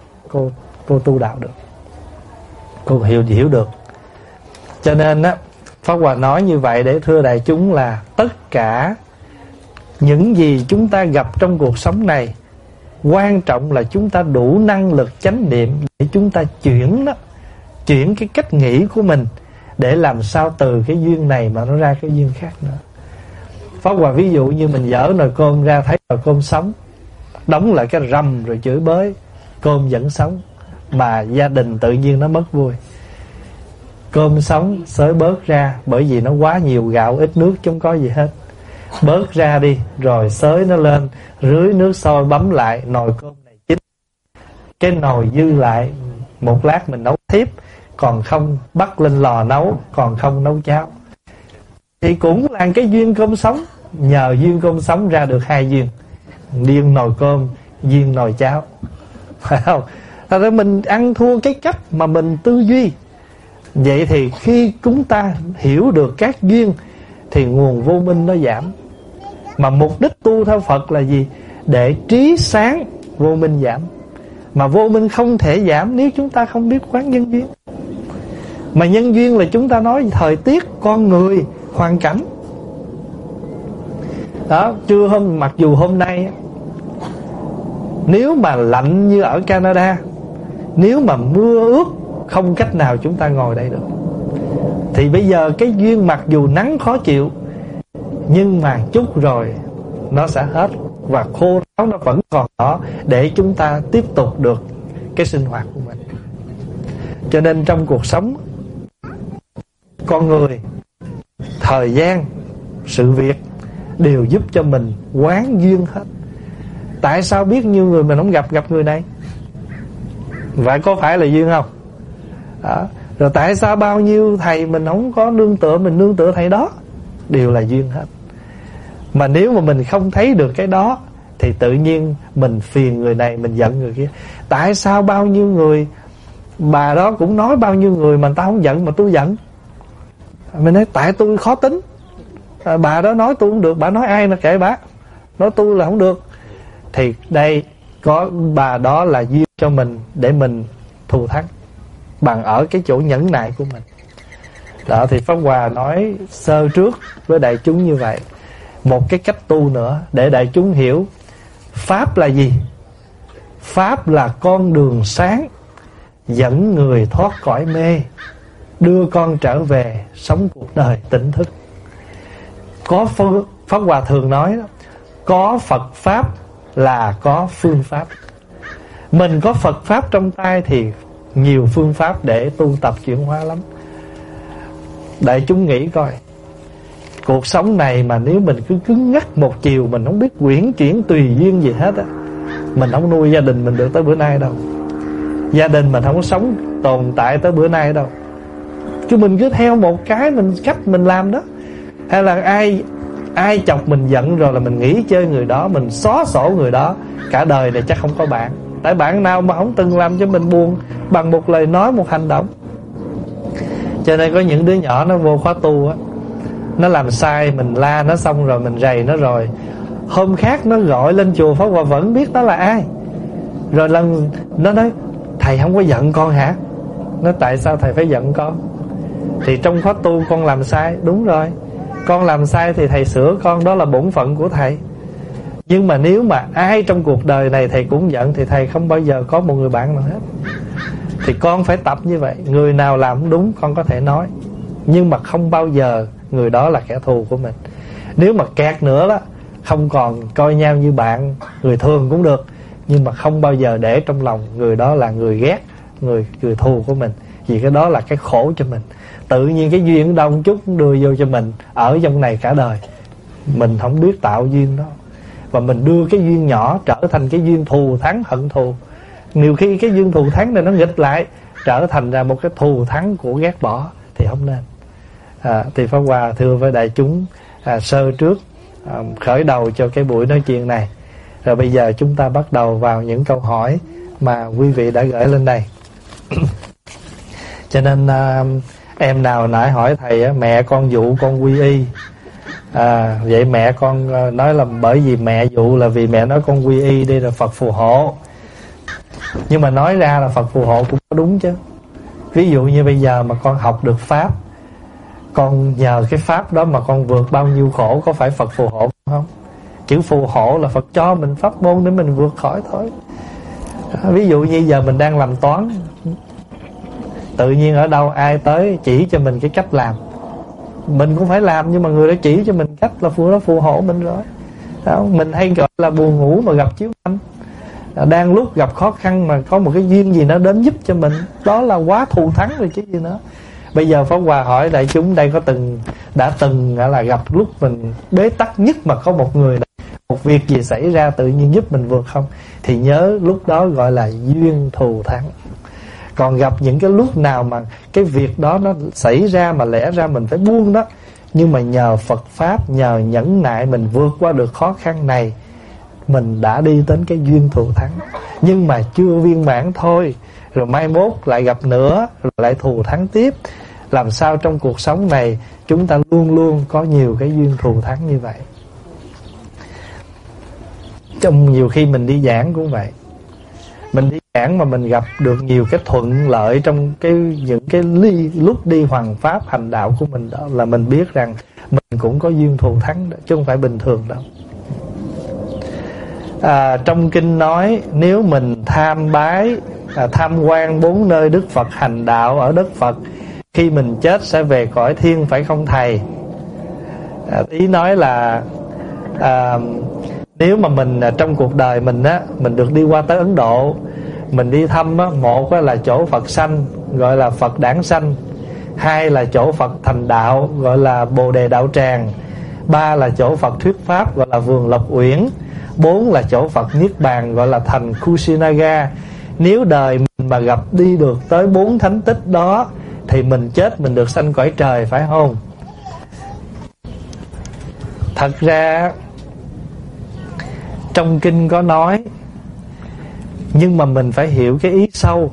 cô tu đạo được, cô hiểu được. Cho nên á, Pháp Hòa nói như vậy để thưa đại chúng là tất cả những gì chúng ta gặp trong cuộc sống này, quan trọng là chúng ta đủ năng lực chánh niệm để chúng ta chuyển cái cách nghĩ của mình, để làm sao từ cái duyên này mà nó ra cái duyên khác nữa. Pháp Hòa ví dụ như mình dở nồi cơm ra, thấy nồi cơm sống, đóng lại cái rầm rồi chửi bới, cơm vẫn sống, mà gia đình tự nhiên nó mất vui. Cơm sống xới bớt ra, bởi vì nó quá nhiều gạo ít nước chứ không có gì hết. Bớt ra đi, rồi xới nó lên, rưới nước sôi bấm lại, nồi cơm này chín. Cái nồi dư lại, một lát mình nấu tiếp, còn không bắt lên lò nấu, còn không nấu cháo. Thì cũng là cái duyên cơm sống. Nhờ duyên cơm sống ra được hai duyên: duyên nồi cơm, duyên nồi cháo. Phải không? Thật ra mình ăn thua cái cách mà mình tư duy. Vậy thì khi chúng ta hiểu được các duyên thì nguồn vô minh nó giảm. Mà mục đích tu theo Phật là gì? Để trí sáng, vô minh giảm. Mà vô minh không thể giảm nếu chúng ta không biết quán nhân duyên. Mà nhân duyên là chúng ta nói thời tiết, con người, hoàn cảnh. Đó, mặc dù hôm nay nếu mà lạnh như ở Canada, nếu mà mưa ướt, không cách nào chúng ta ngồi đây được. Thì bây giờ cái duyên mặc dù nắng khó chịu, nhưng mà chút rồi nó sẽ hết, và khô ráo nó vẫn còn đó, để chúng ta tiếp tục được cái sinh hoạt của mình. Cho nên trong cuộc sống, con người, thời gian, sự việc đều giúp cho mình quán duyên hết. Tại sao biết nhiêu người mình không gặp người này? Vậy có phải là duyên không? Đó. Rồi tại sao bao nhiêu thầy mình không có nương tựa, mình nương tựa thầy đó? Đều là duyên hết. Mà nếu mà mình không thấy được cái đó thì tự nhiên mình phiền người này, mình giận người kia. Tại sao bao nhiêu người, bà đó cũng nói bao nhiêu người mà tao không giận mà tôi giận? Mình nói tại tôi khó tính. Bà đó nói tôi không được, bà nói ai là kệ bà, nói tôi là không được. Thì đây có bà đó là duyên cho mình để mình thù thắng bằng ở cái chỗ nhẫn nại của mình. Đó, thì Pháp Hòa nói sơ trước với đại chúng như vậy. Một cái cách tu nữa để đại chúng hiểu Pháp là gì? Pháp là con đường sáng dẫn người thoát cõi mê, đưa con trở về sống cuộc đời tỉnh thức. Pháp Hòa thường nói đó, có Phật Pháp là có phương pháp. Mình có Phật Pháp trong tay thì nhiều phương pháp để tu tập chuyển hóa lắm. Đại chúng nghĩ coi, cuộc sống này mà nếu mình cứ cứng ngắc một chiều, mình không biết quyển chuyển tùy duyên gì hết á, mình không nuôi gia đình mình được tới bữa nay đâu. Gia đình mình không có sống tồn tại tới bữa nay đâu. Chứ mình cứ theo một cái cách mình làm đó. Hay là ai chọc mình giận rồi là mình nghĩ chơi người đó, mình xóa sổ người đó, cả đời này chắc không có bạn. Tại bạn nào mà không từng làm cho mình buồn bằng một lời nói, một hành động. Cho nên có những đứa nhỏ nó vô khóa tu á, nó làm sai, mình la nó xong rồi, mình rầy nó rồi, hôm khác nó gọi lên chùa Pháp Hòa vẫn biết nó là ai. Rồi lần nó nói thầy không có giận con hả? Nói tại sao thầy phải giận con? Thì trong khóa tu con làm sai. Đúng rồi, con làm sai thì thầy sửa con, đó là bổn phận của thầy. Nhưng mà nếu mà ai trong cuộc đời này thầy cũng giận thì thầy không bao giờ có một người bạn nào hết. Thì con phải tập như vậy. Người nào làm không đúng con có thể nói, nhưng mà không bao giờ người đó là kẻ thù của mình. Nếu mà kẹt nữa đó, không còn coi nhau như bạn, người thường cũng được, nhưng mà không bao giờ để trong lòng người đó là người ghét, người thù của mình. Vì cái đó là cái khổ cho mình. Tự nhiên cái duyên đông chút đưa vô cho mình ở trong này cả đời. Mình không biết tạo duyên đó, và mình đưa cái duyên nhỏ trở thành cái duyên thù thắng hận thù. Nhiều khi cái duyên thù thắng này nó nghịch lại, trở thành ra một cái thù thắng của ghét bỏ, thì không nên. Thì Pháp Hòa thưa với đại chúng sơ trước khởi đầu cho cái buổi nói chuyện này. Rồi bây giờ chúng ta bắt đầu vào những câu hỏi mà quý vị đã gửi lên đây. Cho nên em nào nãy hỏi thầy mẹ con dụ con quy y. Vậy mẹ con nói là bởi vì mẹ dụ là vì mẹ nói con quy y đi rồi Phật phù hộ. Nhưng mà nói ra là Phật phù hộ cũng có đúng chứ. Ví dụ như bây giờ mà con học được Pháp, con nhờ cái Pháp đó mà con vượt bao nhiêu khổ, có phải Phật phù hộ không? Chữ phù hộ là Phật cho mình pháp môn để mình vượt khỏi thôi. Ví dụ như giờ mình đang làm toán, tự nhiên ở đâu ai tới chỉ cho mình cái cách làm, mình cũng phải làm, nhưng mà người đã chỉ cho mình cách là phù hộ mình rồi. Mình hay gọi là buồn ngủ mà gặp chiếu anh. Đang lúc gặp khó khăn mà có một cái duyên gì nó đến giúp cho mình, đó là quá thù thắng rồi chứ gì nữa. Bây giờ Pháp Hòa hỏi đại chúng đây có đã từng là gặp lúc mình bế tắc nhất mà có một người, một việc gì xảy ra tự nhiên giúp mình vượt không? Thì nhớ lúc đó gọi là duyên thù thắng. Còn gặp những cái lúc nào mà cái việc đó nó xảy ra mà lẽ ra mình phải buông đó, nhưng mà nhờ Phật Pháp, nhờ nhẫn nại mình vượt qua được khó khăn này, mình đã đi đến cái duyên thù thắng. Nhưng mà chưa viên mãn thôi, rồi mai mốt lại gặp nữa, rồi lại thù thắng tiếp. Làm sao trong cuộc sống này chúng ta luôn luôn có nhiều cái duyên thù thắng như vậy. Trong nhiều khi mình đi giảng cũng vậy. Mình đi giảng mà mình gặp được nhiều cái thuận lợi trong những cái lúc đi hoằng pháp hành đạo của mình đó, là mình biết rằng mình cũng có duyên thù thắng đó, chứ không phải bình thường đâu. Trong kinh nói nếu mình tham quan 4 nơi Đức Phật hành đạo ở đất Phật, khi mình chết sẽ về cõi thiên phải không thầy? Ý nói là nếu mà mình trong cuộc đời mình mình được đi qua tới Ấn Độ, mình đi thăm một là chỗ Phật sanh gọi là Phật Đản Sanh, 2 là chỗ Phật thành đạo gọi là Bồ Đề Đạo Tràng, 3 là chỗ Phật thuyết pháp gọi là Vườn Lộc Uyển, 4 là chỗ Phật Niết Bàn gọi là thành Kusinaga. Nếu đời mình mà gặp đi được tới 4 thánh tích đó thì mình chết mình được sanh cõi trời, phải không? Thật ra trong kinh có nói, nhưng mà mình phải hiểu cái ý sâu.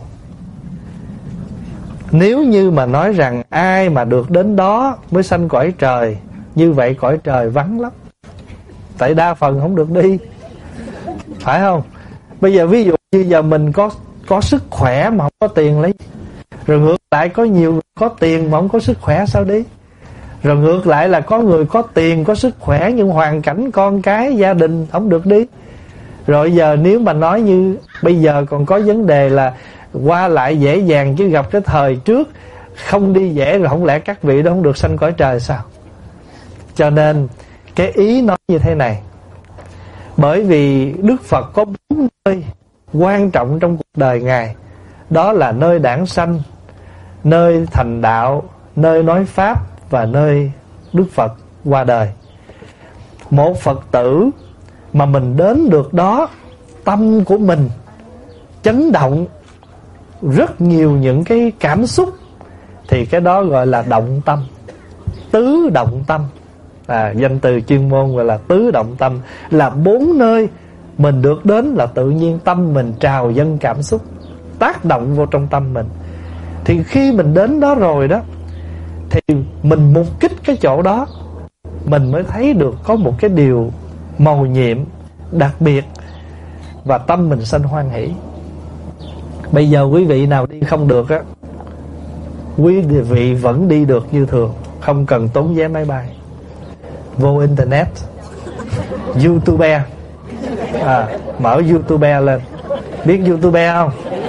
Nếu như mà nói rằng ai mà được đến đó mới sanh cõi trời, như vậy cõi trời vắng lắm, tại đa phần không được đi, phải không? Bây giờ ví dụ như giờ mình có sức khỏe mà không có tiền lấy, rồi ngược lại có nhiều người có tiền mà không có sức khỏe sao đi? Rồi ngược lại là có người có tiền có sức khỏe nhưng hoàn cảnh con cái gia đình không được đi. Rồi giờ nếu mà nói như bây giờ còn có vấn đề là qua lại dễ dàng, chứ gặp cái thời trước không đi dễ, rồi không lẽ các vị đó không được sanh cõi trời sao? Cho nên cái ý nói như thế này, bởi vì Đức Phật có 4 nơi quan trọng trong cuộc đời Ngài. Đó là nơi đản sanh, nơi thành đạo, nơi nói pháp và nơi Đức Phật qua đời. Một Phật tử mà mình đến được đó, tâm của mình chấn động rất nhiều những cái cảm xúc, thì cái đó gọi là động tâm, tứ động tâm. Danh từ chuyên môn gọi là tứ động tâm. Là 4 nơi mình được đến là tự nhiên tâm mình trào dâng cảm xúc, tác động vô trong tâm mình. Thì khi mình đến đó rồi đó, thì mình mục kích cái chỗ đó, mình mới thấy được có một cái điều mầu nhiệm đặc biệt, và tâm mình sanh hoan hỷ. Bây giờ quý vị nào đi không được á, quý vị vẫn đi được như thường, không cần tốn vé máy bay. Vô internet, YouTube, mở YouTube lên. Biết YouTube không?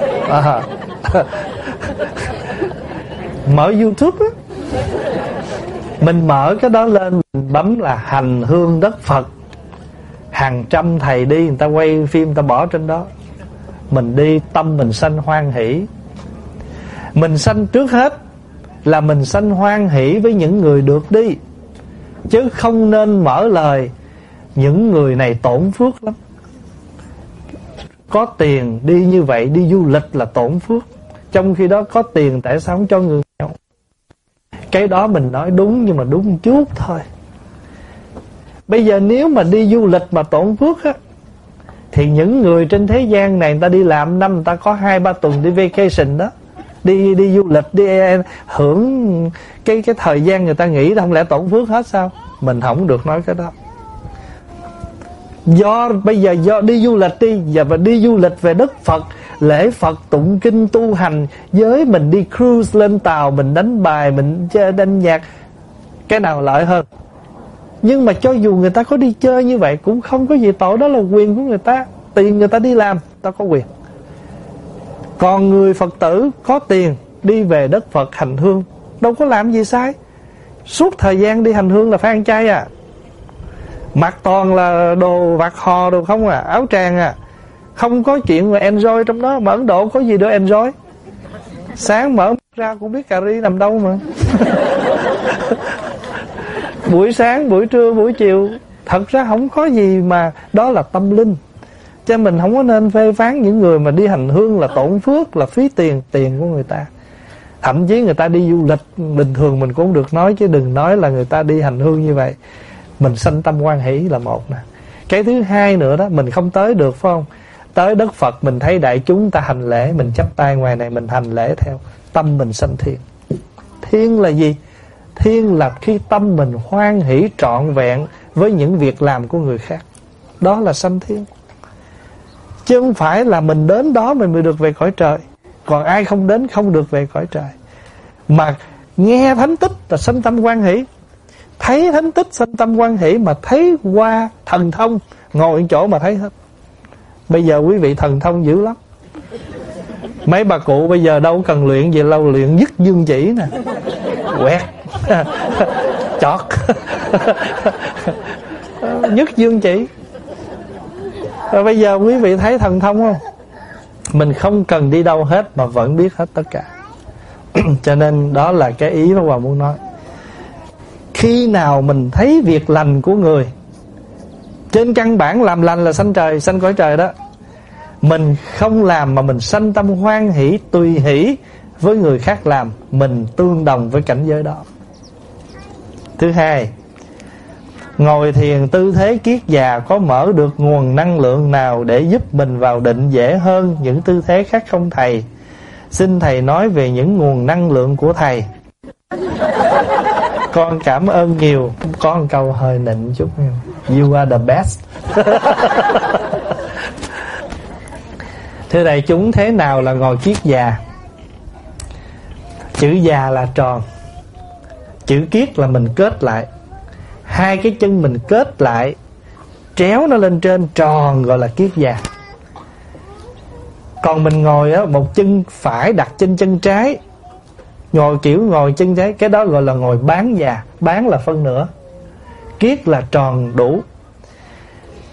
Mở YouTube á, mình mở cái đó lên, mình bấm là hành hương đất Phật. Hàng trăm thầy đi, người ta quay phim, người ta bỏ trên đó. Mình đi, tâm mình sanh hoan hỷ. Mình sanh trước hết là mình sanh hoan hỷ với những người được đi, chứ không nên mở lời những người này tổn phước lắm. Có tiền đi như vậy, đi du lịch là tổn phước. Trong khi đó có tiền tại sao không cho người nghèo? Cái đó mình nói đúng, nhưng mà đúng một chút thôi. Bây giờ nếu mà đi du lịch mà tổn phước á, thì những người trên thế gian này, người ta đi làm năm, người ta có 2-3 tuần đi vacation đó, đi du lịch, đi hưởng cái thời gian người ta nghỉ, không lẽ tổn phước hết sao? Mình không được nói cái đó. Bây giờ do đi du lịch đi, và đi du lịch về đất Phật, lễ Phật, tụng kinh, tu hành, với mình đi cruise lên tàu, mình đánh bài, mình chơi đánh nhạc, cái nào lợi hơn? Nhưng mà cho dù người ta có đi chơi như vậy cũng không có gì tội, đó là quyền của người ta, tiền người ta đi làm, ta có quyền. Còn người Phật tử có tiền đi về đất Phật hành hương, đâu có làm gì sai. Suốt thời gian đi hành hương là phải ăn chay à, mặc toàn là đồ vạt hò đồ không à, áo tràng à, không có chuyện mà enjoy trong đó. Mà Ấn Độ có gì để enjoy? Sáng mở mắt ra cũng biết cà ri nằm đâu mà. Buổi sáng, buổi trưa, buổi chiều, thật ra không có gì, mà đó là tâm linh. Cho mình không có nên phê phán những người mà đi hành hương là tổn phước, là phí tiền của người ta. Thậm chí người ta đi du lịch bình thường mình cũng được nói, chứ đừng nói là người ta đi hành hương như vậy. Mình sanh tâm hoan hỷ là một nè. Cái thứ hai nữa đó, mình không tới được phải không? Tới đất Phật mình thấy đại chúng ta hành lễ, mình chắp tay ngoài này mình hành lễ theo, tâm mình sanh thiên. Thiên là gì? Thiên là khi tâm mình hoan hỷ trọn vẹn với những việc làm của người khác, đó là sanh thiên. Chứ không phải là mình đến đó mình mới được về cõi trời, còn ai không đến không được về cõi trời. Mà nghe thánh tích là sanh tâm hoan hỷ, thấy thánh tích sanh tâm hoan hỷ, mà thấy qua thần thông, ngồi chỗ mà thấy hết. Bây giờ quý vị thần thông dữ lắm. Mấy bà cụ bây giờ đâu cần luyện gì lâu, luyện dứt dương chỉ nè, quẹt chọt dứt dương chỉ. Rồi bây giờ quý vị thấy thần thông không? Mình không cần đi đâu hết mà vẫn biết hết tất cả. Cho nên đó là cái ý mà Hòa muốn nói. Khi nào mình thấy việc lành của người, trên căn bản làm lành là sanh trời, sanh cõi trời đó, mình không làm mà mình sanh tâm hoan hỷ, tùy hỷ với người khác làm, mình tương đồng với cảnh giới đó. Thứ hai, ngồi thiền tư thế kiết già có mở được nguồn năng lượng nào để giúp mình vào định dễ hơn những tư thế khác không thầy? Xin thầy nói về những nguồn năng lượng của thầy. Con cảm ơn nhiều. Có một câu hơi nịnh chút. You are the best. Thưa đại chúng, thế nào là ngồi kiết già? Chữ già là tròn, chữ kiết là mình kết lại. Hai cái chân mình kết lại, tréo nó lên trên tròn, gọi là kiết già. Còn mình ngồi á, một chân phải đặt trên chân trái, ngồi kiểu ngồi chân trái, cái đó gọi là ngồi bán già. Bán là phân nửa, kiết là tròn đủ.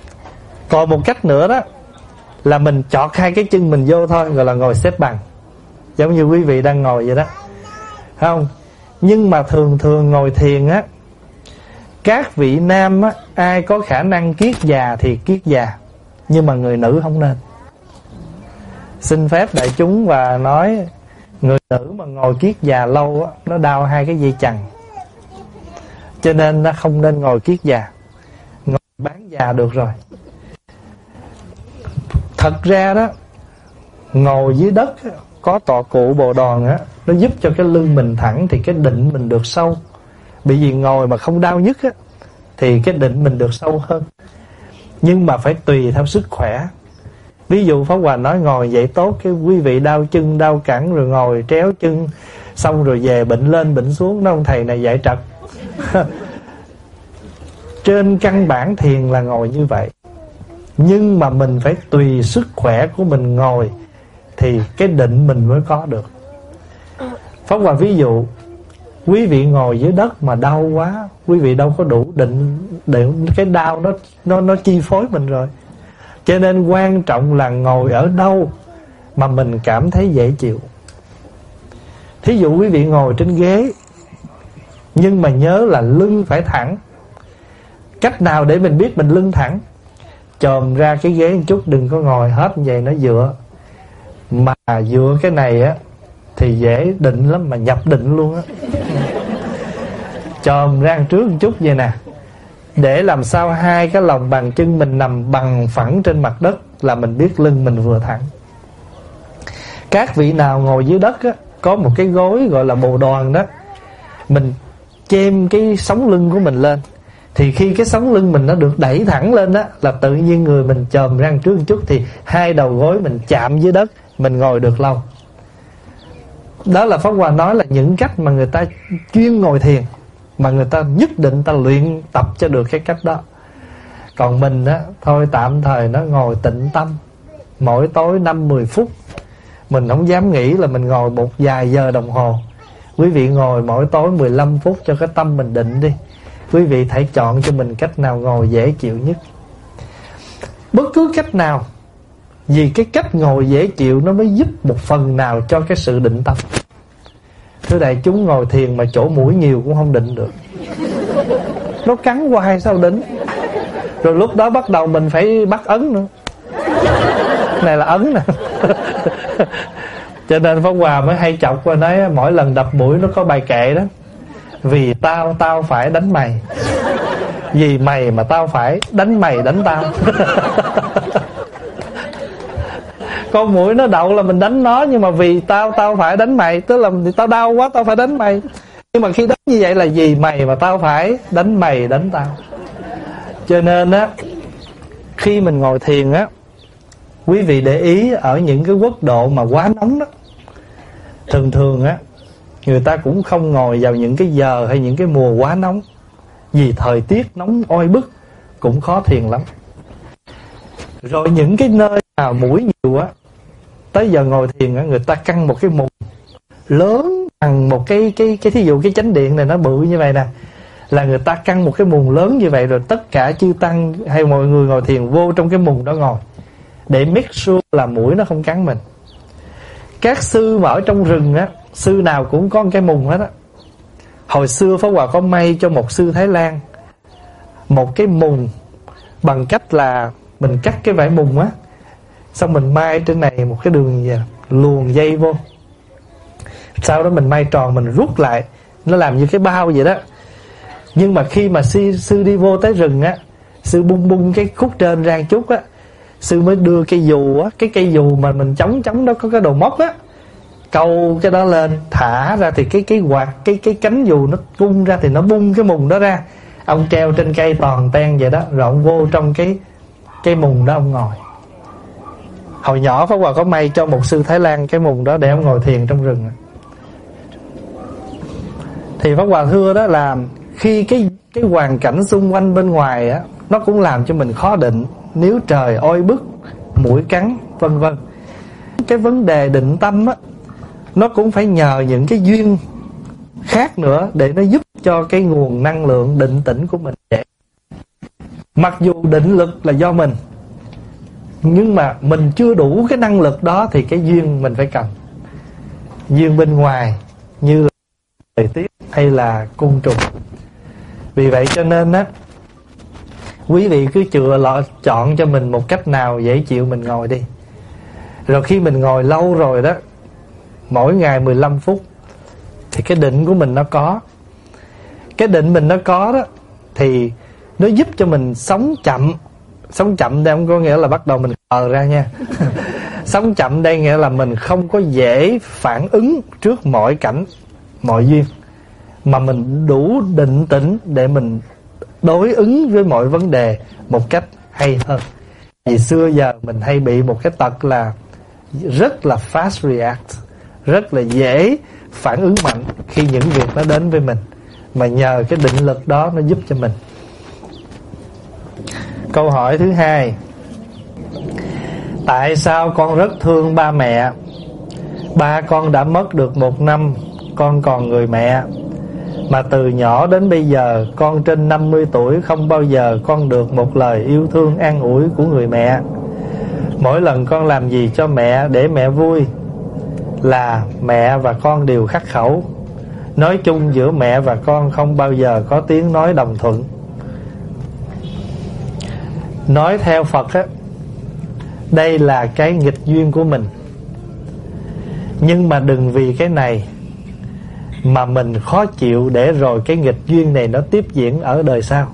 Còn một cách nữa đó là mình chọt hai cái chân mình vô thôi, gọi là ngồi xếp bằng. giống như quý vị đang ngồi vậy đó, không? Nhưng mà thường thường ngồi thiền á, các vị nam á, ai có khả năng kiết già thì kiết già, nhưng mà người nữ không nên. Xin phép đại chúng và nói, người nữ mà ngồi kiết già lâu á, nó đau hai cái dây chằng, cho nên nó không nên ngồi kiết già. Ngồi bán già được rồi. Thật ra đó, ngồi dưới đất á, có tọa cụ Bồ Đòn á, nó giúp cho cái lưng mình thẳng thì cái định mình được sâu. Bởi vì ngồi mà không đau nhức á, thì cái định mình được sâu hơn. Nhưng mà phải tùy theo sức khỏe. Ví dụ Pháp Hòa nói ngồi vậy tốt, cái quý vị đau chân đau cẳng rồi ngồi tréo chân, xong rồi về bệnh lên bệnh xuống, nó ông thầy này dạy trật. Trên căn bản thiền là ngồi như vậy, nhưng mà mình phải tùy sức khỏe của mình ngồi thì cái định mình mới có được. Pháp Hòa ví dụ, quý vị ngồi dưới đất mà đau quá, quý vị đâu có đủ định để cái đau nó chi phối mình rồi. Cho nên quan trọng là ngồi ở đâu mà mình cảm thấy dễ chịu. Thí dụ quý vị ngồi trên ghế, nhưng mà nhớ là lưng phải thẳng. Cách nào để mình biết mình lưng thẳng? Chồm ra cái ghế một chút, đừng có ngồi hết như vậy nó dựa. Mà dựa cái này á thì dễ định lắm, mà nhập định luôn á. Chồm ra trước một chút vậy nè, để làm sao hai cái lòng bàn chân mình nằm bằng phẳng trên mặt đất là mình biết lưng mình vừa thẳng. Các vị nào ngồi dưới đất á, có một cái gối gọi là Bồ Đòn đó, mình chêm cái sống lưng của mình lên, thì khi cái sống lưng mình nó được đẩy thẳng lên đó, là tự nhiên người mình chồm ra trước một chút, thì hai đầu gối mình chạm dưới đất, mình ngồi được lâu. Đó là Pháp Hòa nói là những cách mà người ta chuyên ngồi thiền, mà người ta nhất định ta luyện tập cho được cái cách đó. Còn mình á, thôi tạm thời nó ngồi tịnh tâm, mỗi tối 5-10 phút. Mình không dám nghĩ là mình ngồi một vài giờ đồng hồ. Quý vị ngồi mỗi tối 15 phút cho cái tâm mình định đi. Quý vị hãy chọn cho mình cách nào ngồi dễ chịu nhất. Bất cứ cách nào, vì cái cách ngồi dễ chịu nó mới giúp một phần nào cho cái sự định tâm. Thưa đại chúng, ngồi thiền mà chỗ mũi nhiều cũng không định được, nó cắn hoài sao định. Rồi lúc đó bắt đầu mình phải bắt ấn nữa. Này là ấn nè. Cho nên Pháp Hòa mới hay chọc qua nói mỗi lần đập mũi nó có bài kệ đó: vì tao phải đánh mày, vì mày mà tao phải đánh mày đánh tao. Con mũi nó đậu là mình đánh nó, nhưng mà vì tao phải đánh mày, tức là tao đau quá tao phải đánh mày. Nhưng mà khi đánh như vậy là vì mày mà tao phải đánh mày đánh tao. Cho nên á, khi mình ngồi thiền á, quý vị để ý ở những cái quốc độ mà quá nóng đó, thường thường á, người ta cũng không ngồi vào những cái giờ hay những cái mùa quá nóng, vì thời tiết nóng oi bức cũng khó thiền lắm. Rồi những cái nơi nào mũi nhiều á, tới giờ ngồi thiền á, người ta căng một cái mùng lớn bằng một cái thí dụ cái chánh điện này nó bự như vậy nè, là người ta căng một cái mùng lớn như vậy, rồi tất cả chư tăng hay mọi người ngồi thiền vô trong cái mùng đó ngồi, để make sure là mũi nó không cắn mình. Các sư mà ở trong rừng á, sư nào cũng có một cái mùng hết á. Hồi xưa Pháp Hòa có may cho một sư Thái Lan một cái mùng, bằng cách là mình cắt cái vải mùng á, xong mình may trên này một cái đường gì luồn dây vô, sau đó mình may tròn, mình rút lại, nó làm như cái bao vậy đó. Nhưng mà khi mà sư đi vô tới rừng á, sư bung cái khúc trên ra một chút á, sư mới đưa cây dù á, cái cây dù mà mình chống đó có cái đầu móc á, câu cái đó lên, thả ra thì cái quạt, cái cánh dù nó vung ra thì nó bung cái mùng đó ra. Ông treo trên cây toàn ten vậy đó, rồi ông vô trong cái mùng đó ông ngồi. Hồi nhỏ Pháp Hòa có may cho một sư Thái Lan cái mùng đó để ông ngồi thiền trong rừng. Thì Pháp Hòa thưa đó là khi cái hoàn cảnh xung quanh bên ngoài á, nó cũng làm cho mình khó định. Nếu trời oi bức, muỗi cắn, vân vân. Cái vấn đề định tâm á, nó cũng phải nhờ những cái duyên khác nữa để nó giúp cho cái nguồn năng lượng định tĩnh của mình vậy. Mặc dù định lực là do mình, nhưng mà mình chưa đủ cái năng lực đó thì cái duyên mình phải cần. duyên bên ngoài như là thời tiết hay là côn trùng. Vì vậy cho nên á, quý vị cứ chọn cho mình một cách nào dễ chịu mình ngồi đi. Rồi khi mình ngồi lâu rồi đó, mỗi ngày 15 phút thì cái định của mình nó có. Cái định mình nó có đó thì nó giúp cho mình sống chậm. Sống chậm đây không có nghĩa là bắt đầu mình khờ ra nha. Sống chậm đây nghĩa là mình không có dễ phản ứng trước mọi cảnh, mọi duyên, mà mình đủ định tĩnh để mình đối ứng với mọi vấn đề một cách hay hơn. Vì xưa giờ mình hay bị một cái tật là rất là fast react, rất là dễ phản ứng mạnh khi những việc nó đến với mình, mà nhờ cái định lực đó nó giúp cho mình. Câu hỏi thứ hai: tại sao con rất thương ba mẹ? Ba con đã mất được 1 năm, con còn người mẹ. Mà từ nhỏ đến bây giờ, con trên 50 tuổi, không bao giờ con được một lời yêu thương an ủi của người mẹ. Mỗi lần con làm gì cho mẹ để mẹ vui là mẹ và con đều khắc khẩu. Nói chung giữa mẹ và con không bao giờ có tiếng nói đồng thuận. Nói theo Phật á, đây là cái nghịch duyên của mình. Nhưng mà đừng vì cái này mà mình khó chịu để rồi cái nghịch duyên này nó tiếp diễn ở đời sau.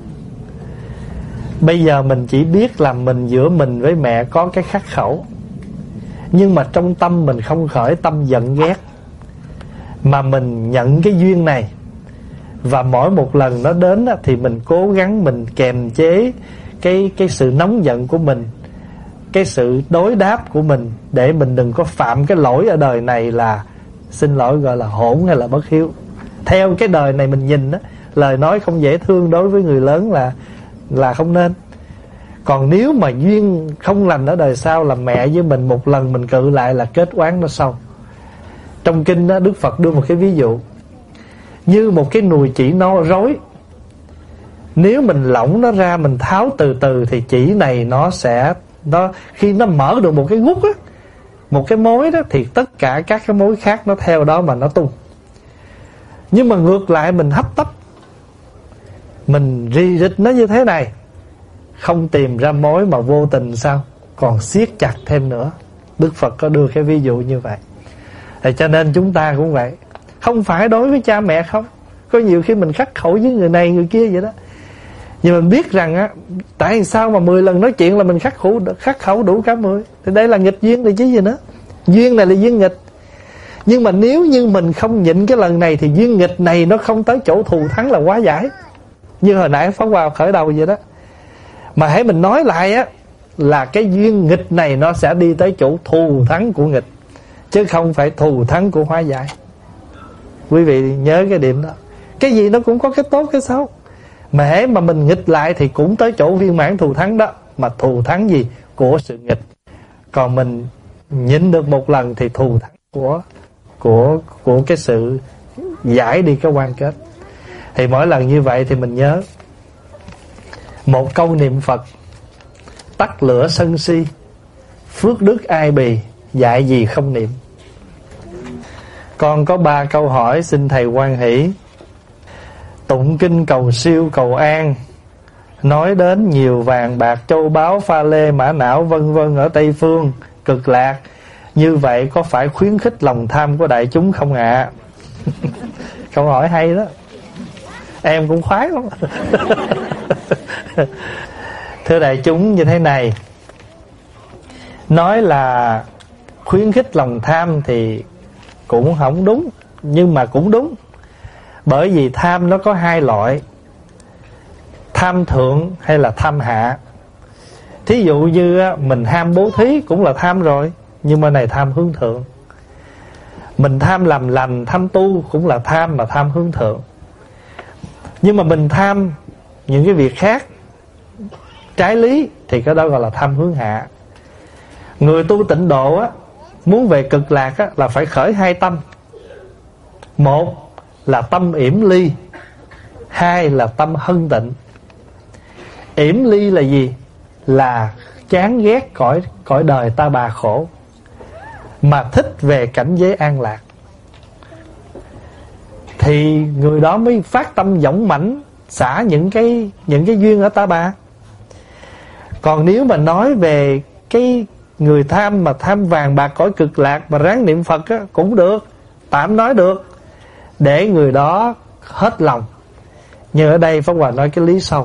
Bây giờ mình chỉ biết là giữa mình với mẹ có cái khắc khẩu, nhưng mà trong tâm mình không khởi tâm giận ghét, mà mình nhận cái duyên này. Và mỗi một lần nó đến thì mình cố gắng mình kềm chế cái sự nóng giận của mình, cái sự đối đáp của mình, để mình đừng có phạm cái lỗi ở đời này là, xin lỗi, gọi là hỗn hay là bất hiếu. Theo cái đời này mình nhìn á, lời nói không dễ thương đối với người lớn là không nên. Còn nếu mà duyên không lành ở đời sau là mẹ với mình một lần mình cự lại là kết oán nó sâu. Trong kinh đó, Đức Phật đưa một cái ví dụ như một cái nùi chỉ nó rối. Nếu mình lỏng nó ra, mình tháo từ từ thì chỉ này khi nó mở được một cái gút á, một cái mối đó, thì tất cả các cái mối khác nó theo đó mà nó tung. Nhưng mà ngược lại mình hấp tấp, mình rì rịch nó như thế này, không tìm ra mối mà vô tình sao còn siết chặt thêm nữa. Đức Phật có đưa cái ví dụ như vậy. Thì cho nên chúng ta cũng vậy. Không phải đối với cha mẹ không, có nhiều khi mình khắc khẩu với người này người kia vậy đó. Nhưng mình biết rằng á, tại sao mà 10 lần nói chuyện là mình khắc khẩu đủ cả 10. Thì đây là nghịch duyên thì chứ gì nữa. Duyên này là duyên nghịch. Nhưng mà nếu như mình không nhịn cái lần này thì duyên nghịch này nó không tới chỗ thù thắng là hóa giải. Như hồi nãy Pháp Hòa khởi đầu vậy đó. Mà hãy mình nói lại á, là cái duyên nghịch này nó sẽ đi tới chỗ thù thắng của nghịch, chứ không phải thù thắng của hóa giải. Quý vị nhớ cái điểm đó. Cái gì nó cũng có cái tốt cái xấu, mà hễ mà mình nghịch lại thì cũng tới chỗ viên mãn thù thắng đó. Mà thù thắng gì? Của sự nghịch. Còn mình nhịn được một lần thì thù thắng của cái sự giải đi cái quan kết. Thì mỗi lần như vậy thì mình nhớ một câu niệm Phật: tắt lửa sân si, phước đức ai bì, dạy gì không niệm. Con có 3 câu hỏi xin thầy hoan hỷ. Tụng kinh cầu siêu cầu an, nói đến nhiều vàng bạc châu báu pha lê mã não vân vân ở Tây Phương Cực Lạc, như vậy có phải khuyến khích lòng tham của đại chúng không ạ? Câu hỏi hay đó, em cũng khoái lắm. Thưa đại chúng, như thế này, nói là khuyến khích lòng tham thì cũng không đúng, nhưng mà cũng đúng. Bởi vì tham nó có 2 loại: tham thượng hay là tham hạ. Thí dụ như mình ham bố thí cũng là tham rồi, nhưng mà này tham hướng thượng. Mình tham làm lành, tham tu cũng là tham, mà tham hướng thượng. Nhưng mà mình tham những cái việc khác trái lý thì cái đó gọi là tham hướng hạ. Người tu tịnh độ á, muốn về Cực Lạc á, là phải khởi 2 tâm. Một là tâm yểm ly, 2 là tâm hân tịnh. Yểm ly là gì? Là chán ghét cõi đời ta bà khổ, mà thích về cảnh giới an lạc. thì người đó mới phát tâm dũng mãnh xả những cái duyên ở ta bà. Còn nếu mà nói về cái người tham mà tham vàng bạc cõi cực lạc mà ráng niệm Phật á, cũng được, tạm nói được, để người đó hết lòng. Nhưng ở đây Pháp Hòa nói cái lý sâu.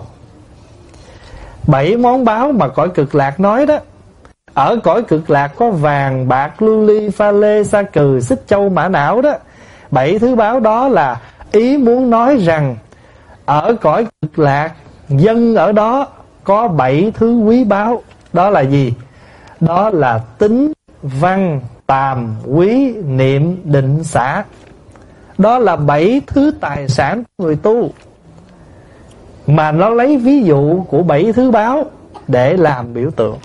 7 món báo mà cõi cực lạc nói đó, ở cõi cực lạc có vàng, bạc, lưu ly, pha lê, sa cừ, xích châu, mã não đó. 7 thứ báo đó là ý muốn nói rằng ở cõi cực lạc, dân ở đó có 7 thứ quý báu. Đó là gì? Đó là tính, văn, tàm, quý, niệm, định, xả. Đó là 7 thứ tài sản của người tu, mà nó lấy ví dụ của 7 thứ báo để làm biểu tượng.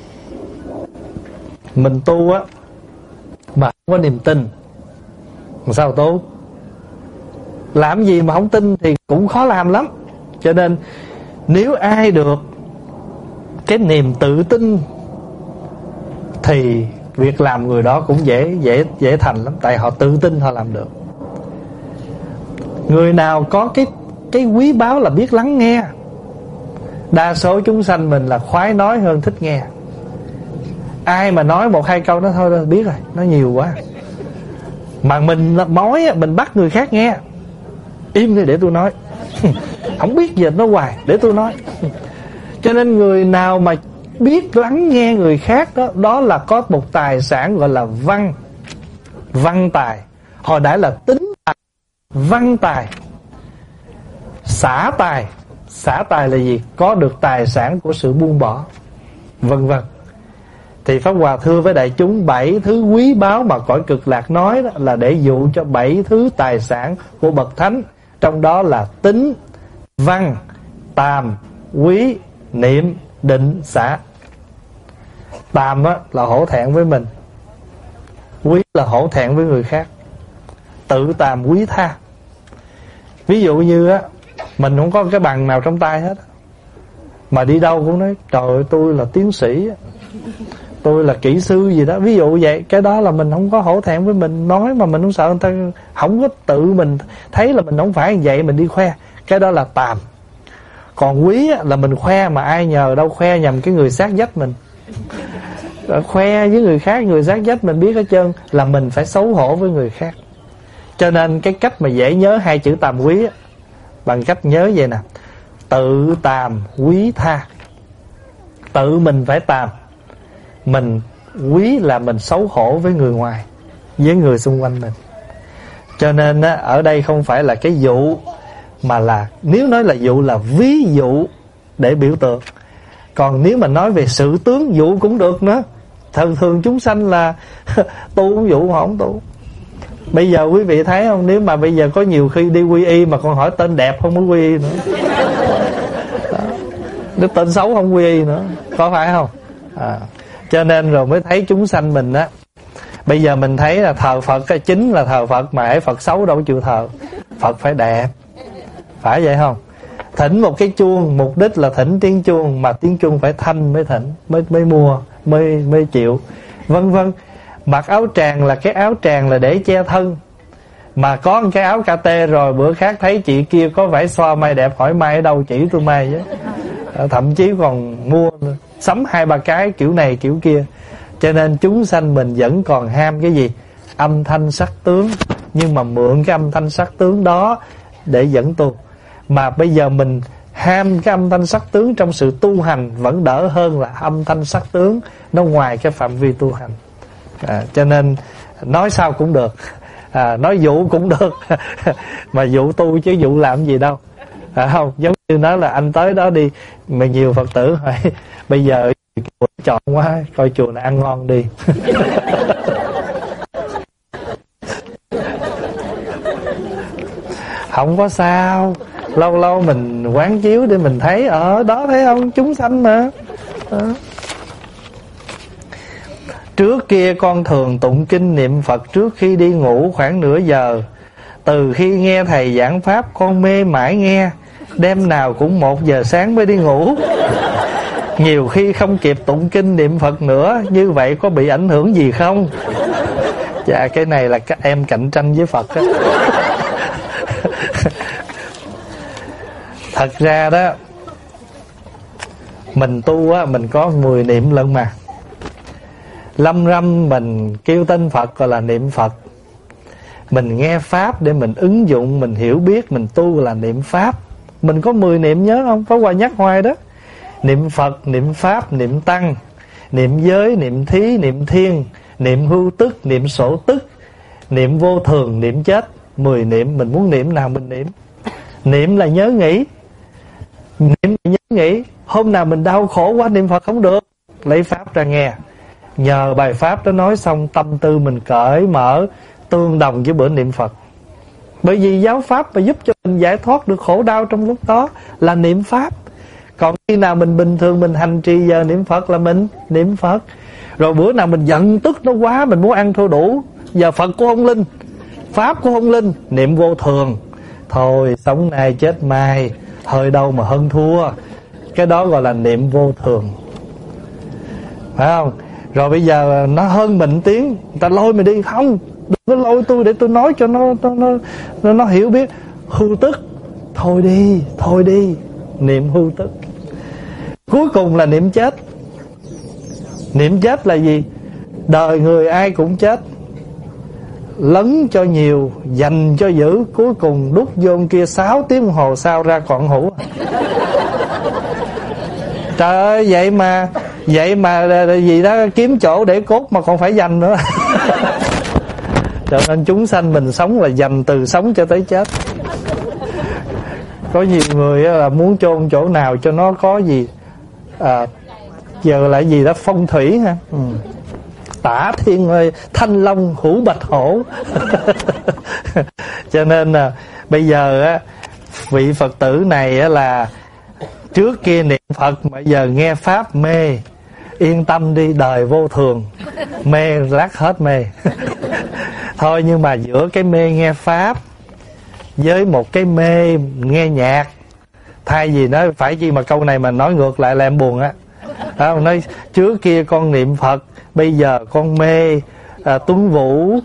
Mình tu á mà không có niềm tin, làm sao tu? Làm gì mà không tin thì cũng khó làm lắm. Cho nên nếu ai được cái niềm tự tin thì việc làm người đó cũng dễ thành lắm. Tại họ tự tin họ làm được. Người nào có cái quý báu là biết lắng nghe. Đa số chúng sanh mình là khoái nói hơn thích nghe. Ai mà nói 1-2 câu nó thôi biết rồi, nó nhiều quá. Mà mình nói, mình bắt người khác nghe. Im đi để tôi nói. Không biết gì nó hoài, để tôi nói. Cho nên người nào mà biết lắng nghe người khác đó, đó là có một tài sản gọi là văn tài. Hồi nãy là tính tài, văn tài, xả tài. Xả tài là gì? Có được tài sản của sự buông bỏ, vân vân. Thì Pháp Hòa thưa với đại chúng, 7 thứ quý báu mà cõi cực lạc nói đó là để dụ cho 7 thứ tài sản của bậc thánh. Trong đó là tính, văn, tàm, quý, niệm, định, xả. Tàm á, là hổ thẹn với mình. Quý là hổ thẹn với người khác. Tự tàm quý tha. Ví dụ như á, mình không có cái bằng nào trong tay hết, mà đi đâu cũng nói trời ơi, tôi là tiến sĩ, tôi là kỹ sư gì đó. Ví dụ vậy. Cái đó là mình không có hổ thẹn với mình. Nói mà mình không sợ người ta, không có tự mình thấy là mình không phải như vậy, mình đi khoe. Cái đó là tàm. Còn quý á, là mình khoe mà ai nhờ đâu khoe nhầm cái người sát vách mình. Khoe với người khác, người sát vách mình biết hết trơn, là mình phải xấu hổ với người khác. Cho nên cái cách mà dễ nhớ 2 chữ tàm quý á, bằng cách nhớ vậy nè: tự tàm quý tha. Tự mình phải tàm. Mình quý là mình xấu hổ với người ngoài, với người xung quanh mình. Cho nên á, ở đây không phải là cái dụ, mà là, nếu nói là dụ là ví dụ để biểu tượng. Còn nếu mà nói về sự tướng, dụ cũng được nữa. Thường chúng sanh là tu cũng dụ mà không tu. Bây giờ quý vị thấy không, nếu mà bây giờ có nhiều khi đi quy y mà còn hỏi tên đẹp không có quy y nữa. Nếu tên xấu không quy y nữa, có phải không? Cho nên rồi mới thấy chúng sanh mình á, bây giờ mình thấy là thờ Phật cái chính là thờ Phật, mà hễ Phật xấu đâu chịu thờ. Phật phải đẹp, phải vậy không? Thỉnh một cái chuông, mục đích là thỉnh tiếng chuông, mà tiếng chuông phải thanh mới thỉnh, mới mua, mới chịu, vân vân. Mặc áo tràng là cái áo tràng là để che thân, mà có một cái áo KT rồi bữa khác thấy chị kia có vải xoa may đẹp, hỏi may ở đâu chỉ tôi may chứ. Thậm chí còn mua sắm 2-3 cái kiểu này kiểu kia. Cho nên chúng sanh mình vẫn còn ham cái gì? Âm thanh sắc tướng. Nhưng mà mượn cái âm thanh sắc tướng đó để dẫn tu. Mà bây giờ mình ham cái âm thanh sắc tướng trong sự tu hành vẫn đỡ hơn là âm thanh sắc tướng nó ngoài cái phạm vi tu hành. Cho nên nói sao cũng được, nói dụ cũng được. Mà dụ tu chứ dụ làm gì đâu, không? Giống như nói là anh tới đó đi, mà nhiều Phật tử hỏi bây giờ chùa chọn quá, coi chùa này ăn ngon đi. Không có sao, lâu lâu mình quán chiếu để mình thấy ở đó, thấy không, chúng sanh mà. Trước kia con thường tụng kinh niệm Phật trước khi đi ngủ khoảng nửa giờ. Từ khi nghe thầy giảng pháp con mê mải nghe, đêm nào cũng 1 giờ sáng mới đi ngủ. Nhiều khi không kịp tụng kinh niệm Phật nữa, như vậy có bị ảnh hưởng gì không? Dạ cái này là các em cạnh tranh với Phật á. Thật ra đó, mình tu á, mình có 10 niệm lận mà. Lâm râm mình kêu tên Phật gọi là niệm Phật. Mình nghe Pháp để mình ứng dụng, mình hiểu biết, mình tu là niệm Pháp. Mình có 10 niệm nhớ không? Pháp Hòa nhắc hoài đó. Niệm Phật, niệm Pháp, niệm Tăng, niệm giới, niệm thí, niệm thiên, niệm hưu tức, niệm sổ tức, niệm vô thường, niệm chết. 10 niệm, mình muốn niệm nào mình niệm. Niệm là nhớ nghĩ. Niệm là nhớ nghĩ. Hôm nào mình đau khổ quá niệm Phật không được, lấy Pháp ra nghe. Nhờ bài Pháp đó nói xong, tâm tư mình cởi mở, tương đồng với bữa niệm Phật. Bởi vì giáo Pháp mà giúp cho mình giải thoát được khổ đau trong lúc đó là niệm Pháp. Còn khi nào mình bình thường mình hành trì giờ niệm Phật là mình niệm Phật. Rồi bữa nào mình giận tức nó quá, mình muốn ăn thua đủ, giờ Phật của không linh, Pháp của không linh, niệm vô thường. Thôi sống nay chết mai, hơi đâu mà hơn thua. Cái đó gọi là niệm vô thường, phải không? Rồi bây giờ nó hơn mình tiếng, người ta lôi mình đi. Không, đừng có lôi tôi để tôi nói cho nó hiểu biết. Hưu tức, thôi đi, niệm hưu tức. Cuối cùng là niệm chết. Niệm chết là gì? Đời người ai cũng chết, lấn cho nhiều, dành cho dữ, cuối cùng đút vô kia 6 tiếng đồng hồ sau ra còn hữu. Trời ơi, vậy mà gì đó kiếm chỗ để cốt mà còn phải dành nữa. Cho nên chúng sanh mình sống là dành từ sống cho tới chết. Có nhiều người là muốn chôn chỗ nào cho nó có gì giờ là gì đó phong thủy ha. Tả thiên ơi, thanh long hữu bạch hổ. Cho nên bây giờ á, vị Phật tử này á là trước kia niệm Phật mà giờ nghe Pháp mê. Yên tâm đi, đời vô thường, mê lát hết mê. Thôi nhưng mà giữa cái mê nghe Pháp với một cái mê nghe nhạc, thay vì nói phải chi mà câu này mà nói ngược lại là em buồn á. Nói trước kia con niệm Phật, bây giờ con mê Tuấn Vũ.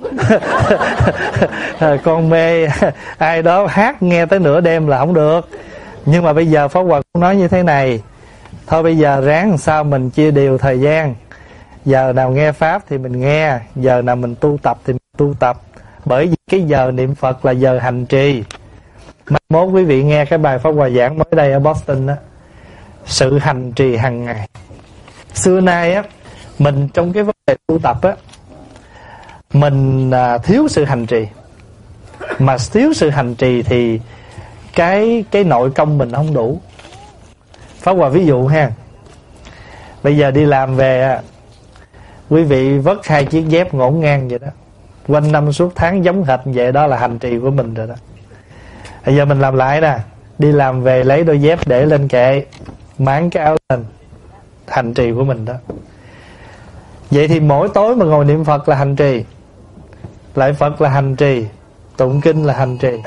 Con mê ai đó hát nghe tới nửa đêm là không được. Nhưng mà bây giờ Pháp Hòa cũng nói như thế này, thôi bây giờ ráng làm sao mình chia đều thời gian. Giờ nào nghe Pháp thì mình nghe, giờ nào mình tu tập thì mình tu tập. Bởi vì cái giờ niệm Phật là giờ hành trì. Mai mốt quý vị nghe cái bài Pháp Hòa giảng mới đây ở Boston đó, sự hành trì hàng ngày. Xưa nay á, mình trong cái vấn đề tu tập á, mình thiếu sự hành trì. Mà thiếu sự hành trì thì cái nội công mình không đủ. Pháp Hòa ví dụ ha, bây giờ đi làm về, quý vị vất 2 chiếc dép ngổn ngang vậy đó, quanh năm suốt tháng giống hệt vậy, đó là hành trì của mình rồi đó. Bây giờ mình làm lại nè, đi làm về lấy đôi dép để lên kệ, máng cái áo lên, hành trì của mình đó. Vậy thì mỗi tối mà ngồi niệm Phật là hành trì, lại Phật là hành trì, tụng kinh là hành trì.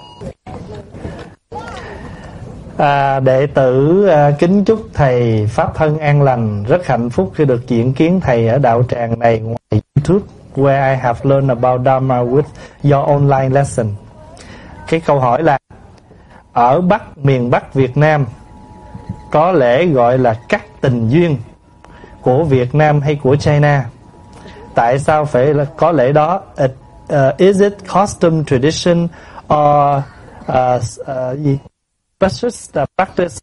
Đệ tử kính chúc thầy pháp thân an lành, rất hạnh phúc khi được diện kiến thầy ở đạo tràng này ngoài YouTube, where I have learned about Dharma with your online lesson. Cái câu hỏi là ở miền Bắc Việt Nam có lễ gọi là cắt tình duyên của Việt Nam hay của China? Tại sao phải có lễ đó? Is it custom, tradition or practice?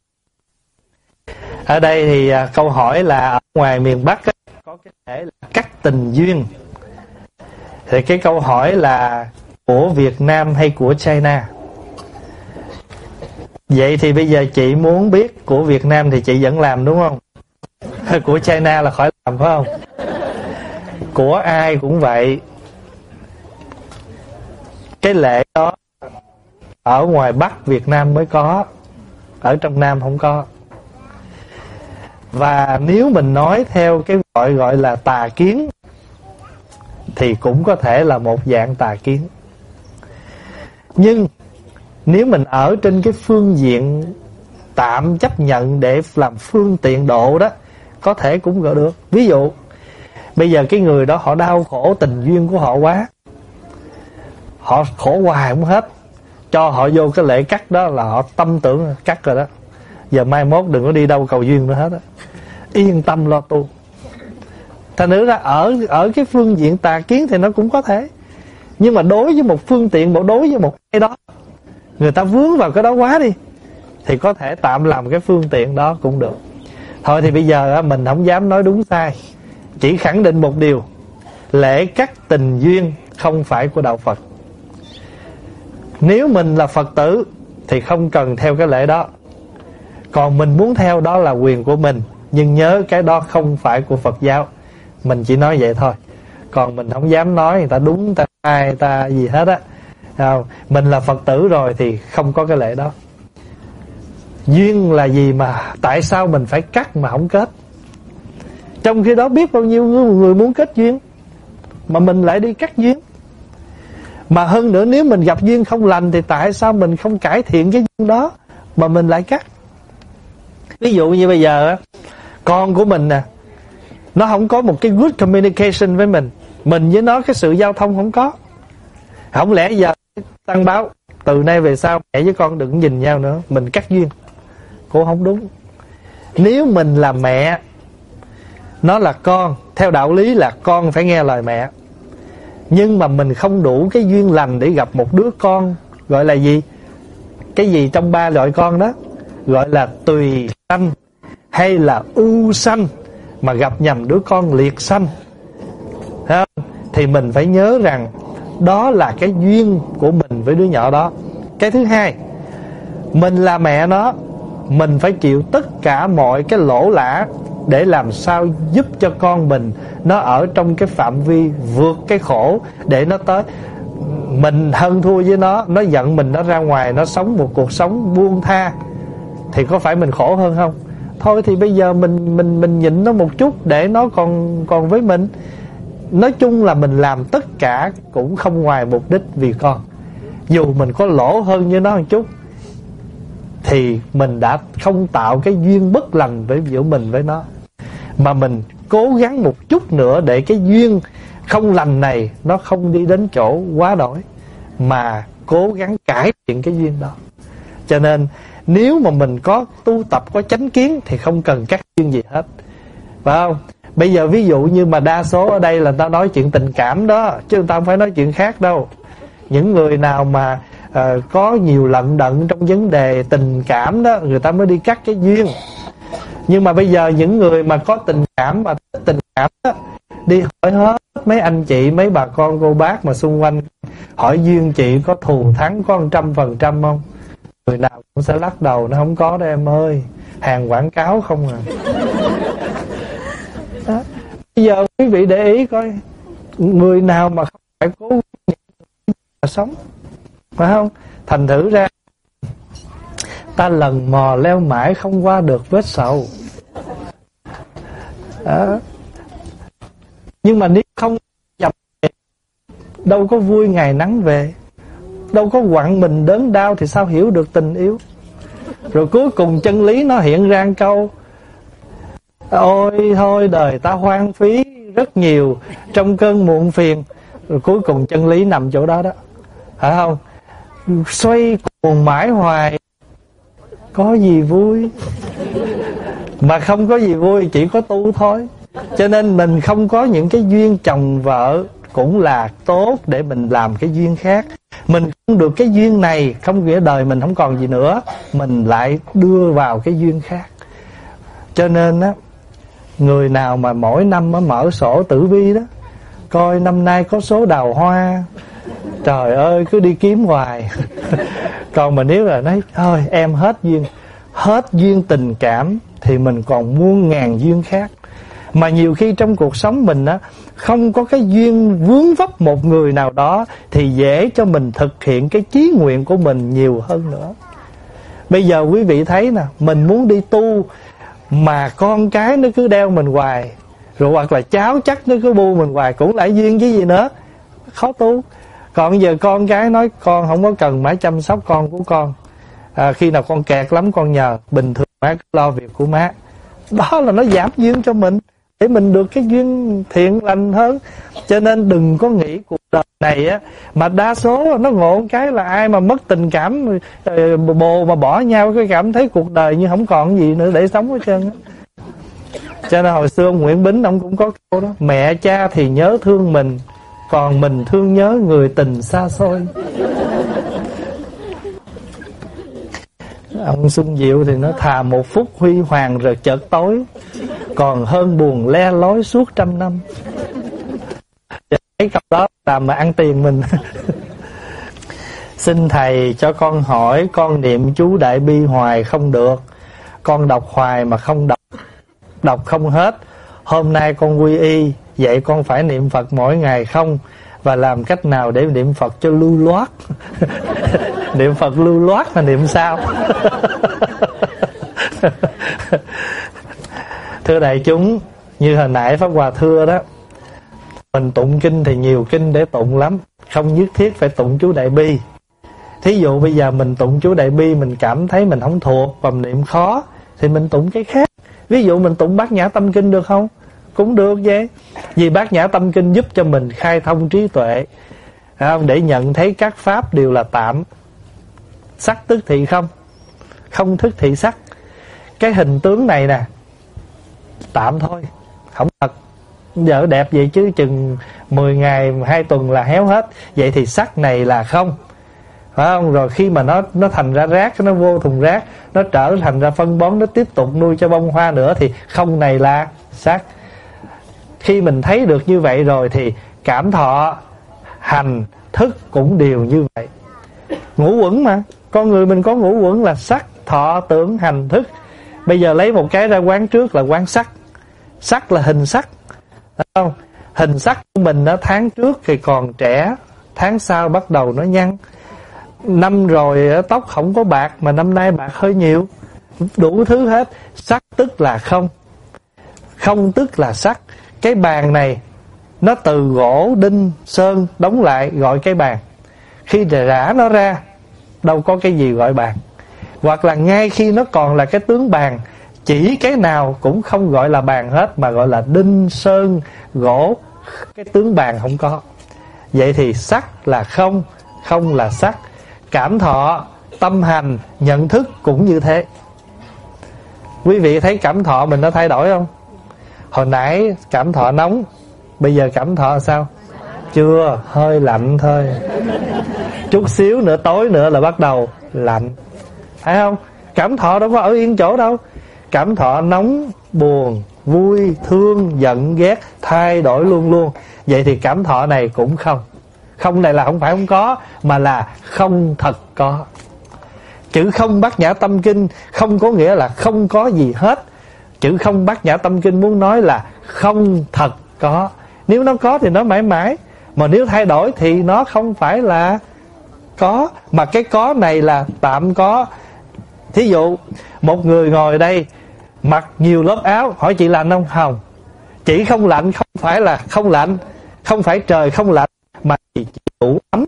Ở đây thì câu hỏi là ở ngoài miền Bắc có cái lễ là cắt tình duyên. Thì cái câu hỏi là của Việt Nam hay của China? Vậy thì bây giờ chị muốn biết của Việt Nam thì chị vẫn làm đúng không? Của China là khỏi làm phải không? Của ai cũng vậy. Cái lễ đó ở ngoài Bắc Việt Nam mới có, ở trong Nam không có. Và nếu mình nói theo cái gọi là tà kiến thì cũng có thể là một dạng tà kiến. Nhưng nếu mình ở trên cái phương diện tạm chấp nhận để làm phương tiện độ đó, có thể cũng gọi được. Ví dụ bây giờ cái người đó họ đau khổ tình duyên của họ quá, họ khổ hoài không hết, cho họ vô cái lễ cắt đó là họ tâm tưởng cắt rồi đó, giờ mai mốt đừng có đi đâu cầu duyên nữa hết á, yên tâm lo tu. Thành thử ra ở cái phương diện tà kiến thì nó cũng có thể, nhưng mà đối với một phương tiện, đối với một ai đó người ta vướng vào cái đó quá đi, thì có thể tạm làm cái phương tiện đó cũng được. Thôi thì bây giờ mình không dám nói đúng sai, chỉ khẳng định một điều: lễ cắt tình duyên không phải của đạo Phật. Nếu mình là Phật tử thì không cần theo cái lễ đó, còn mình muốn theo đó là quyền của mình, nhưng nhớ cái đó không phải của Phật giáo. Mình chỉ nói vậy thôi, còn mình không dám nói người ta đúng, người ta sai, người ta gì hết á. Mình là Phật tử rồi thì không có cái lễ đó. Duyên là gì mà tại sao mình phải cắt mà không kết? Trong khi đó biết bao nhiêu người muốn kết duyên mà mình lại đi cắt duyên. Mà hơn nữa, nếu mình gặp duyên không lành thì tại sao mình không cải thiện cái duyên đó mà mình lại cắt? Ví dụ như bây giờ con của mình nè, nó không có một cái good communication với mình với nó cái sự giao thông không có. Không lẽ giờ tăng báo từ nay về sau mẹ với con đừng nhìn nhau nữa, mình cắt duyên? Cũng không đúng. Nếu mình là mẹ, nó là con, theo đạo lý là con phải nghe lời mẹ, nhưng mà mình không đủ cái duyên lành để gặp một đứa con gọi là gì? Cái gì trong ba loại con đó? Gọi là tùy sanh hay là ưu sanh, mà gặp nhầm đứa con liệt sanh, thì mình phải nhớ rằng đó là cái duyên của mình với đứa nhỏ đó. Cái thứ hai, mình là mẹ nó, mình phải chịu tất cả mọi cái lỗ lã để làm sao giúp cho con mình nó ở trong cái phạm vi vượt cái khổ để nó tới. Mình hơn thua với nó giận mình, nó ra ngoài nó sống một cuộc sống buông tha, thì có phải mình khổ hơn không? Thôi thì bây giờ mình nhịn nó một chút để nó còn với mình. Nói chung là mình làm tất cả cũng không ngoài mục đích vì con. Dù mình có lỗ hơn với nó một chút thì mình đã không tạo cái duyên bất lành giữa mình với nó, mà mình cố gắng một chút nữa để cái duyên không lành này nó không đi đến chỗ quá đổi, mà cố gắng cải thiện cái duyên đó. Cho nên nếu mà mình có tu tập, có chánh kiến thì không cần cắt duyên gì hết, phải không? Bây giờ ví dụ như mà đa số ở đây là ta nói chuyện tình cảm đó, chứ người ta không phải nói chuyện khác đâu. Những người nào mà có nhiều lận đận trong vấn đề tình cảm đó, người ta mới đi cắt cái duyên. Nhưng mà bây giờ những người mà có tình cảm mà thích tình cảm đó, đi hỏi hết mấy anh chị, mấy bà con cô bác mà xung quanh, hỏi duyên chị có thù thắng có 100% không? Người nào cũng sẽ lắc đầu, nó không có đâu em ơi, hàng quảng cáo không à. Đó. Bây giờ quý vị để ý coi, người nào mà không phải cố mà sống, phải không? Thành thử ra ta lần mò leo mãi không qua được vết sầu. Đó. Nhưng mà nếu không nhập về, đâu có vui ngày nắng về, đâu có quặn mình đớn đau thì sao hiểu được tình yêu. Rồi cuối cùng chân lý nó hiện ra câu: ôi thôi đời ta hoang phí rất nhiều trong cơn muộn phiền. Rồi cuối cùng chân lý nằm chỗ đó đó, phải không? Xoay cuồng mãi hoài có gì vui? Mà không có gì vui, chỉ có tu thôi. Cho nên mình không có những cái duyên chồng vợ cũng là tốt để mình làm cái duyên khác. Mình không được cái duyên này, không nghĩa đời mình không còn gì nữa, mình lại đưa vào cái duyên khác. Cho nên á, người nào mà mỗi năm mở sổ tử vi đó, coi năm nay có số đào hoa, trời ơi cứ đi kiếm hoài. Còn mà nếu là nói thôi em hết duyên tình cảm thì mình còn muôn ngàn duyên khác. Mà nhiều khi trong cuộc sống mình á, không có cái duyên vướng vấp một người nào đó thì dễ cho mình thực hiện cái chí nguyện của mình nhiều hơn nữa. Bây giờ quý vị thấy nè, mình muốn đi tu mà con cái nó cứ đeo mình hoài, rồi hoặc là cháu chắc nó cứ bu mình hoài, cũng lại duyên chứ gì nữa, khó tu. Còn giờ con cái nói con không có cần má chăm sóc con của con, khi nào con kẹt lắm con nhờ, bình thường má cứ lo việc của má. Đó là nó giảm duyên cho mình. để mình được cái duyên thiện lành hơn. Cho nên đừng có nghĩ cuộc đời này á, mà đa số nó ngộ cái là ai mà mất tình cảm, bồ mà bỏ nhau, cái cảm thấy cuộc đời như không còn gì nữa để sống hết trơn á. Cho nên hồi xưa ông Nguyễn Bính ông cũng có câu đó: mẹ cha thì nhớ thương mình, còn mình thương nhớ người tình xa xôi. Ông Xuân Diệu thì nó thà một phút huy hoàng rồi chợt tối, còn hơn buồn le lói suốt 100 năm. Cái câu đó làm mà ăn tiền mình. Xin thầy cho con hỏi, con niệm chú Đại Bi hoài không được, con đọc hoài mà không đọc không hết. Hôm nay con quy y, vậy con phải niệm Phật mỗi ngày không? Và làm cách nào để niệm Phật cho lưu loát? Niệm Phật lưu loát là niệm sao? Thưa đại chúng, như hồi nãy Pháp Hòa thưa đó, mình tụng kinh thì nhiều kinh để tụng lắm, không nhất thiết phải tụng chú Đại Bi. Thí dụ bây giờ mình tụng chú Đại Bi, mình cảm thấy mình không thuộc và mình niệm khó, thì mình tụng cái khác. Ví dụ mình tụng Bát Nhã Tâm Kinh được không? Cũng được vậy. Vì Bát Nhã Tâm Kinh giúp cho mình khai thông trí tuệ, để nhận thấy các pháp đều là tạm. Sắc tức thị không, không thức thị sắc. Cái hình tướng này nè, tạm thôi, không thật. Giờ đẹp vậy chứ chừng 10 ngày 2 tuần là héo hết. Vậy thì sắc này là không, phải không? Rồi khi mà nó thành ra rác, nó vô thùng rác, nó trở thành ra phân bón, nó tiếp tục nuôi cho bông hoa nữa, thì không này là sắc. Khi mình thấy được như vậy rồi thì cảm thọ, hành, thức cũng đều như vậy. Ngũ uẩn mà, con người mình có ngũ uẩn là sắc, thọ, tưởng, hành, thức. Bây giờ lấy một cái ra quán trước là quán sắc. Sắc là hình sắc, phải không? Hình sắc của mình đó, tháng trước thì còn trẻ, tháng sau bắt đầu nó nhăn. Năm rồi tóc không có bạc, mà năm nay bạc hơi nhiều. Đủ thứ hết. Sắc tức là không, không tức là sắc. Cái bàn này nó từ gỗ, đinh, sơn đóng lại gọi cái bàn. Khi rã nó ra, đâu có cái gì gọi bàn. Hoặc là ngay khi nó còn là cái tướng bàn, chỉ cái nào cũng không gọi là bàn hết, mà gọi là đinh, sơn, gỗ. Cái tướng bàn không có. Vậy thì sắc là không, không là sắc. Cảm thọ, tâm hành, nhận thức cũng như thế. Quý vị thấy cảm thọ mình nó thay đổi không? Hồi nãy cảm thọ nóng, bây giờ cảm thọ sao? Chưa, hơi lạnh thôi. Chút xíu nữa, tối nữa là bắt đầu lạnh, phải không? Cảm thọ đâu có ở yên chỗ đâu. Cảm thọ nóng, buồn, vui, thương, giận, ghét, thay đổi luôn luôn. Vậy thì cảm thọ này cũng không. Không này là không phải không có, mà là không thật có. Chữ không Bát Nhã Tâm Kinh không có nghĩa là không có gì hết. Chữ không Bát Nhã Tâm Kinh muốn nói là không thật có. Nếu nó có thì nó mãi mãi, mà nếu thay đổi thì nó không phải là có. Mà cái có này là tạm có. Thí dụ một người ngồi đây mặc nhiều lớp áo, hỏi chị lạnh không? Không. Chị không lạnh không phải là không lạnh, không phải trời không lạnh, mà chị đủ ấm.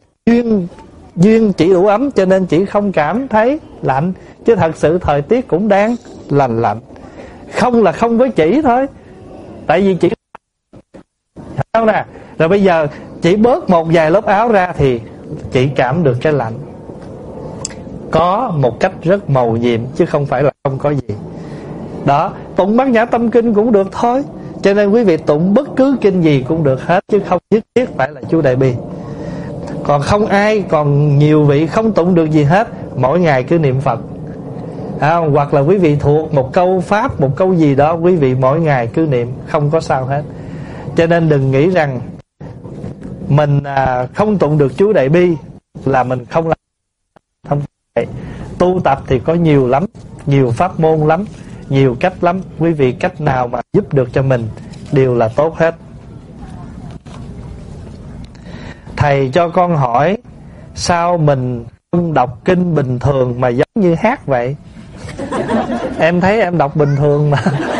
Duyên chỉ đủ ấm cho nên chị không cảm thấy lạnh, chứ thật sự thời tiết cũng đang lành lạnh. Không là không với chị thôi, tại vì chị không nè. Rồi bây giờ chị bớt một vài lớp áo ra thì chị cảm được cái lạnh. Có một cách rất mầu nhiệm, chứ không phải là không có gì. Đó, tụng Bát Nhã Tâm Kinh cũng được thôi. Cho nên quý vị tụng bất cứ kinh gì cũng được hết, chứ không nhất thiết phải là chú Đại Bi. Còn không ai, còn nhiều vị không tụng được gì hết, mỗi ngày cứ niệm Phật. Hoặc là quý vị thuộc một câu pháp, một câu gì đó, quý vị mỗi ngày cứ niệm, không có sao hết. Cho nên đừng nghĩ rằng mình không tụng được chú Đại Bi là mình không làm. Không phải. Tu tập thì có nhiều lắm, nhiều pháp môn lắm, nhiều cách lắm. Quý vị cách nào mà giúp được cho mình đều là tốt hết. Thầy cho con hỏi, sao mình không đọc kinh bình thường mà giống như hát vậy? Em thấy em đọc bình thường mà.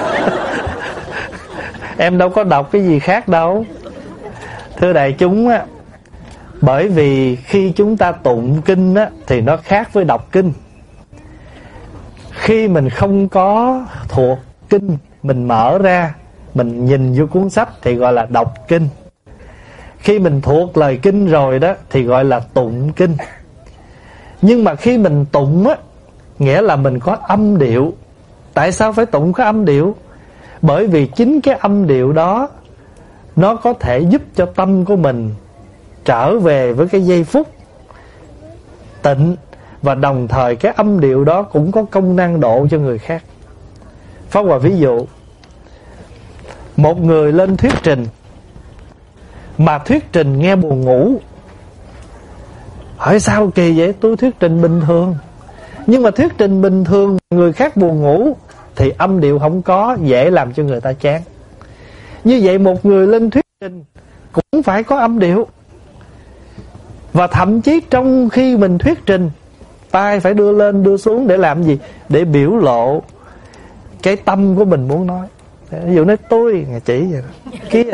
Em đâu có đọc cái gì khác đâu. Thưa đại chúng á, bởi vì khi chúng ta tụng kinh á, thì nó khác với đọc kinh. Khi mình không có thuộc kinh, mình mở ra, Mình nhìn vô cuốn sách thì gọi là đọc kinh. Khi mình thuộc lời kinh rồi đó thì gọi là tụng kinh. Nhưng mà khi mình tụng á, nghĩa là mình có âm điệu. Tại sao phải tụng có âm điệu? Bởi vì chính cái âm điệu đó nó có thể giúp cho tâm của mình trở về với cái giây phút tịnh. Và đồng thời cái âm điệu đó cũng có công năng độ cho người khác. Pháp Hòa ví dụ, một người lên thuyết trình mà thuyết trình nghe buồn ngủ. Hỏi sao kỳ vậy? Tôi thuyết trình bình thường. Nhưng mà thuyết trình bình thường người khác buồn ngủ thì âm điệu không có, dễ làm cho người ta chán. Như vậy một người lên thuyết trình cũng phải có âm điệu. Và thậm chí trong khi mình thuyết trình, tay phải đưa lên đưa xuống để làm gì? Để biểu lộ cái tâm của mình muốn nói. Ví dụ nói tôi, chỉ vậy đó. Kia.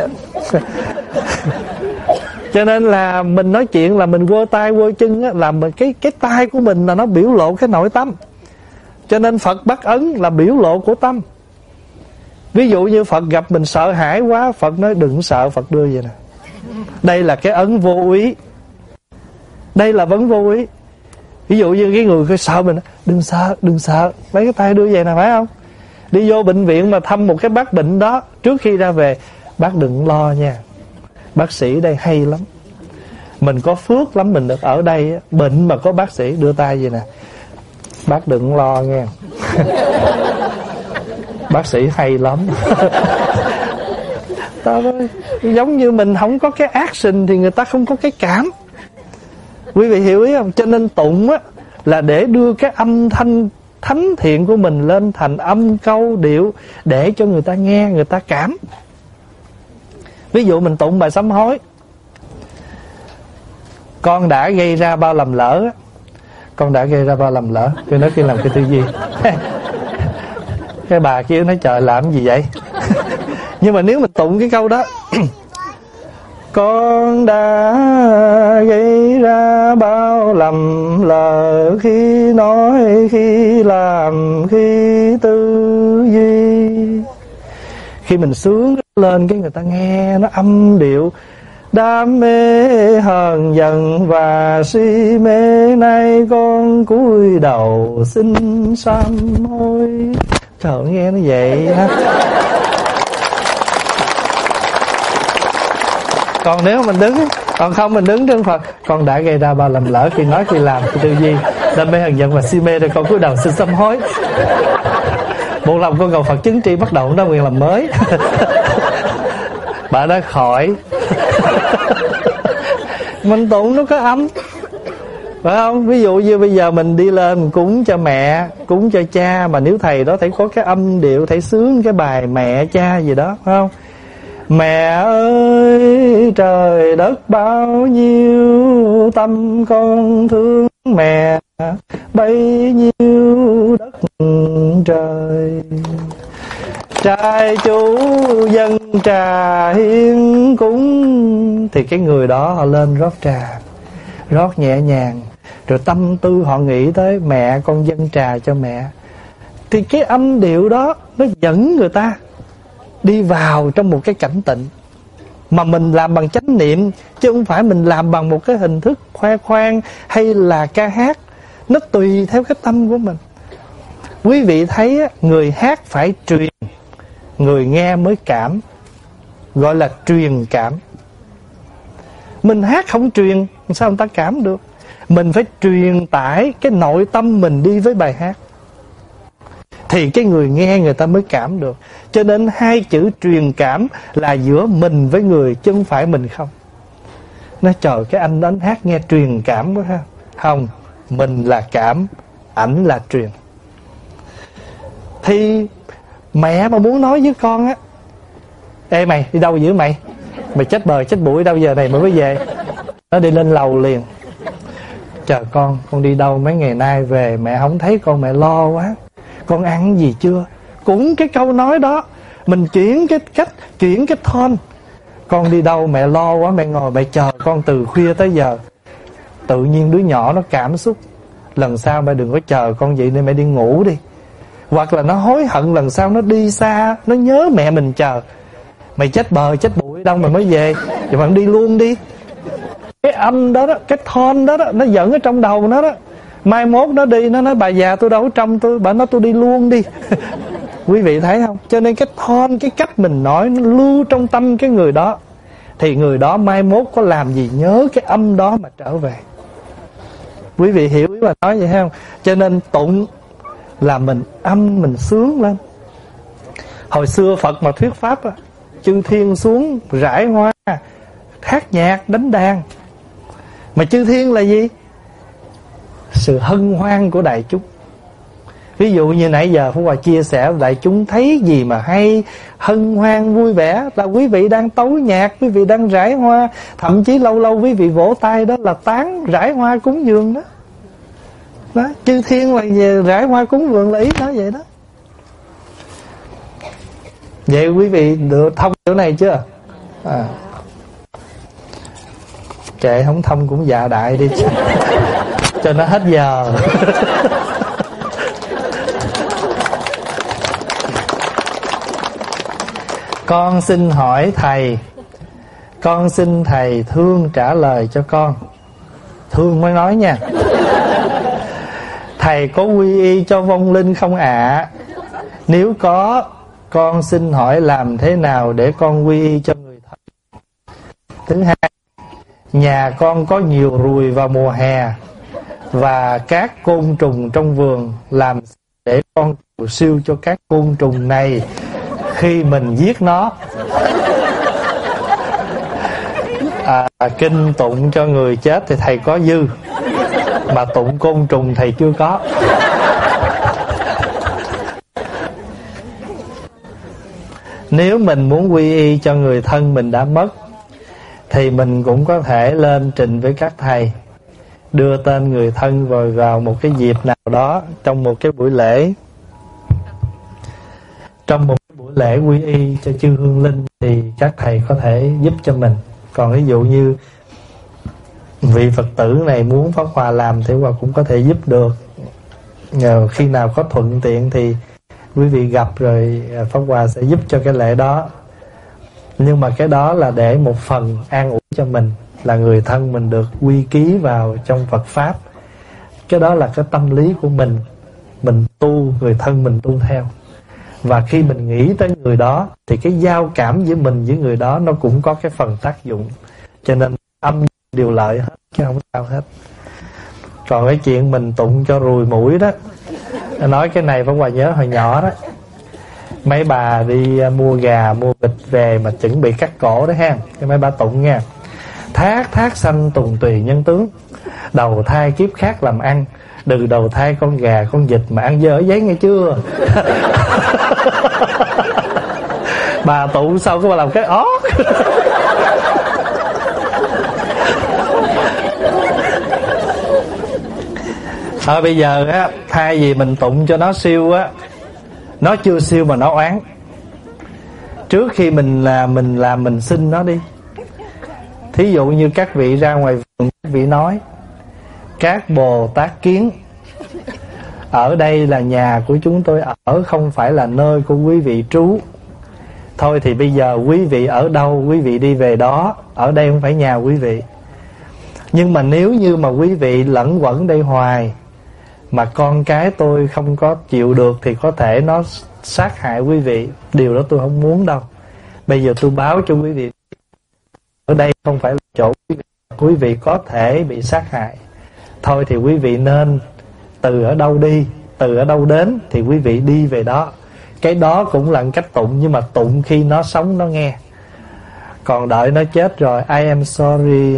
Cho nên là mình nói chuyện là mình quơ tay quơ chân á, là cái tay của mình là nó biểu lộ cái nội tâm. Cho nên Phật Bắt Ấn là biểu lộ của tâm. Ví dụ như Phật gặp mình sợ hãi quá, Phật nói đừng sợ, Phật đưa vậy nè. Đây là cái ấn vô ý. Đây là vấn vô ý. Ví dụ như cái người sợ mình, đừng sợ, mấy cái tay đưa vậy nè, phải không? Đi vô bệnh viện mà thăm một cái bác bệnh đó, trước khi ra về, bác đừng lo nha, bác sĩ đây hay lắm, mình có phước lắm mình được ở đây. Bệnh mà có bác sĩ đưa tay vậy nè, bác đừng lo nghe. Bác sĩ hay lắm. Giống như mình không có cái action thì người ta không có cái cảm. Quý vị hiểu ý không? Cho nên tụng á là để đưa cái âm thanh thánh thiện của mình lên thành âm câu điệu để cho người ta nghe, người ta cảm. Ví dụ mình tụng bài sám hối: con đã gây ra bao lầm lỡ. Con đã gây ra bao lầm lỡ. Tôi nói khi làm cái tư duy. Cái bà kia nói trời làm gì vậy? Nhưng mà nếu mình tụng cái câu đó: con đã gây ra bao lầm lỡ khi nói, khi làm, khi tư duy. Khi mình sướng lên cái người ta nghe nó âm điệu: đam mê hờn giận và si mê, nay con cúi đầu xin sám hối. Trời ơi, nghe nó vậy ha. Còn nếu mình đứng, còn không mình đứng trước Phật: con đã gây ra bao lầm lỡ khi nói, khi làm, khi tư duy, đam mê hờn giận và si mê, rồi con cúi đầu xin sám hối. Một lòng con cầu Phật chứng tri, bắt đầu nó nguyện làm mới. Bà đã khỏi. Mình tụng nó có âm, phải không? Ví dụ như bây giờ mình đi lên cúng cho mẹ, cúng cho cha, mà nếu thầy đó thấy có cái âm điệu, thấy sướng cái bài mẹ cha gì đó, phải không? Mẹ ơi trời đất bao nhiêu, tâm con thương mẹ bấy nhiêu đất trời. Trai chú dân trà hiến cúng, thì cái người đó họ lên rót trà, rót nhẹ nhàng, rồi tâm tư họ nghĩ tới mẹ, con dâng trà cho mẹ. Thì cái âm điệu đó nó dẫn người ta đi vào trong một cái cảnh tịnh. Mà mình làm bằng chánh niệm, chứ không phải mình làm bằng một cái hình thức khoe khoang hay là ca hát. Nó tùy theo cái tâm của mình. Quý vị thấy người hát phải truyền, người nghe mới cảm, gọi là truyền cảm. Mình hát không truyền, sao người ta cảm được? Mình phải truyền tải cái nội tâm mình đi với bài hát, thì cái người nghe người ta mới cảm được. Cho nên hai chữ truyền cảm là giữa mình với người, chứ không phải mình không. Nói trời, cái anh đánh hát nghe truyền cảm quá ha. Không, mình là cảm, ảnh là truyền. Thì mẹ mà muốn nói với con á: ê mày, đi đâu dữ mày? Mày chết bờ chết bụi đâu giờ này mà mới về? Nó đi lên lầu liền: chờ con đi đâu mấy ngày nay về mẹ không thấy con, mẹ lo quá. Con ăn gì chưa? Cũng cái câu nói đó, mình chuyển cái cách, chuyển cái tone. Con đi đâu mẹ lo quá, mẹ ngồi mẹ chờ con từ khuya tới giờ. Tự nhiên đứa nhỏ nó cảm xúc: lần sau mẹ đừng có chờ con vậy nên mẹ đi ngủ đi. Hoặc là nó hối hận lần sau nó đi xa, nó nhớ mẹ mình chờ. Mày chết bờ chết bụi đâu mà mới về, thì bạn đi luôn đi. Cái âm đó đó, cái tone đó đó, nó dẫn ở trong đầu nó đó. Mai mốt nó đi, nó nói bà già tôi đâu có trong tôi, bà nói tôi đi luôn đi. Quý vị thấy không? Cho nên cái tone, cái cách mình nói nó lưu trong tâm cái người đó, thì người đó mai mốt có làm gì nhớ cái âm đó mà trở về. Quý vị hiểu ý mà nói vậy không? Cho nên tụng là mình âm mình sướng lên. Hồi xưa Phật mà thuyết pháp á, chư thiên xuống rải hoa, hát nhạc đánh đàn. Mà chư thiên là gì? Sự hân hoan của đại chúng. Ví dụ như nãy giờ Pháp Hòa chia sẻ, đại chúng thấy gì mà hay, hân hoan vui vẻ, là quý vị đang tấu nhạc, quý vị đang rải hoa. Thậm chí lâu lâu quý vị vỗ tay, đó là tán rải hoa cúng dường đó. Đó, chư thiên là về rải hoa cúng dường là ý nói vậy đó. Vậy quý vị được thông chỗ này chưa? Kệ không thông cũng dạ đại đi cho nó hết giờ. Con xin hỏi thầy, con xin thầy thương trả lời cho con. Thương mới nói nha. Thầy có quy y cho vong linh không ạ? Nếu có, con xin hỏi làm thế nào để con quy y cho người thân? Thứ hai, nhà con có nhiều ruồi vào mùa hè và các côn trùng trong vườn, làm để con cầu siêu cho các côn trùng này khi mình giết nó? Kinh tụng cho người chết thì thầy có dư, mà tụng côn trùng thầy chưa có. Nếu mình muốn quy y cho người thân mình đã mất, thì mình cũng có thể lên trình với các thầy, đưa tên người thân vào một cái dịp nào đó, trong một cái buổi lễ. Trong một cái buổi lễ quy y cho chư hương linh thì các thầy có thể giúp cho mình. Còn ví dụ như vị Phật tử này muốn Pháp Hòa làm thì Hòa cũng có thể giúp được. Nhờ khi nào có thuận tiện thì quý vị gặp rồi Pháp Hòa sẽ giúp cho cái lễ đó. Nhưng mà cái đó là để một phần an ủi cho mình, là người thân mình được quy ký vào trong Phật Pháp. Cái đó là cái tâm lý của mình tu, người thân mình tu theo. Và khi mình nghĩ tới người đó thì cái giao cảm giữa mình với người đó nó cũng có cái phần tác dụng. Cho nên âm điều lợi hết, chứ không sao hết. Còn cái chuyện mình tụng cho ruồi mũi đó, nói cái này Pháp Hòa nhớ hồi nhỏ đó, mấy bà đi mua gà mua vịt về mà chuẩn bị cắt cổ đó ha, cái mấy bà tụng nha: thác thác sanh tùng tùy nhân tướng, đầu thai kiếp khác làm ăn, đừng đầu thai con gà con vịt mà ăn dơ giấy nghe chưa. Bà tụng sau cái bà làm cái ót. Bây giờ á, thay vì mình tụng cho nó siêu á, nó chưa siêu mà nó oán, trước khi mình xin nó đi. Thí dụ như các vị ra ngoài vườn, các vị nói: các Bồ Tát kiến, ở đây là nhà của chúng tôi ở, không phải là nơi của quý vị trú. Thôi thì bây giờ quý vị ở đâu quý vị đi về đó, ở đây không phải nhà quý vị. Nhưng mà nếu như mà quý vị lẫn quẩn đây hoài mà con cái tôi không có chịu được thì có thể nó sát hại quý vị. Điều đó tôi không muốn đâu. Bây giờ tôi báo cho quý vị, ở đây không phải là chỗ quý vị có thể bị sát hại. Thôi thì quý vị nên từ ở đâu đi, từ ở đâu đến thì quý vị đi về đó. Cái đó cũng là cách tụng, nhưng mà tụng khi nó sống nó nghe. Còn đợi nó chết rồi, I am sorry,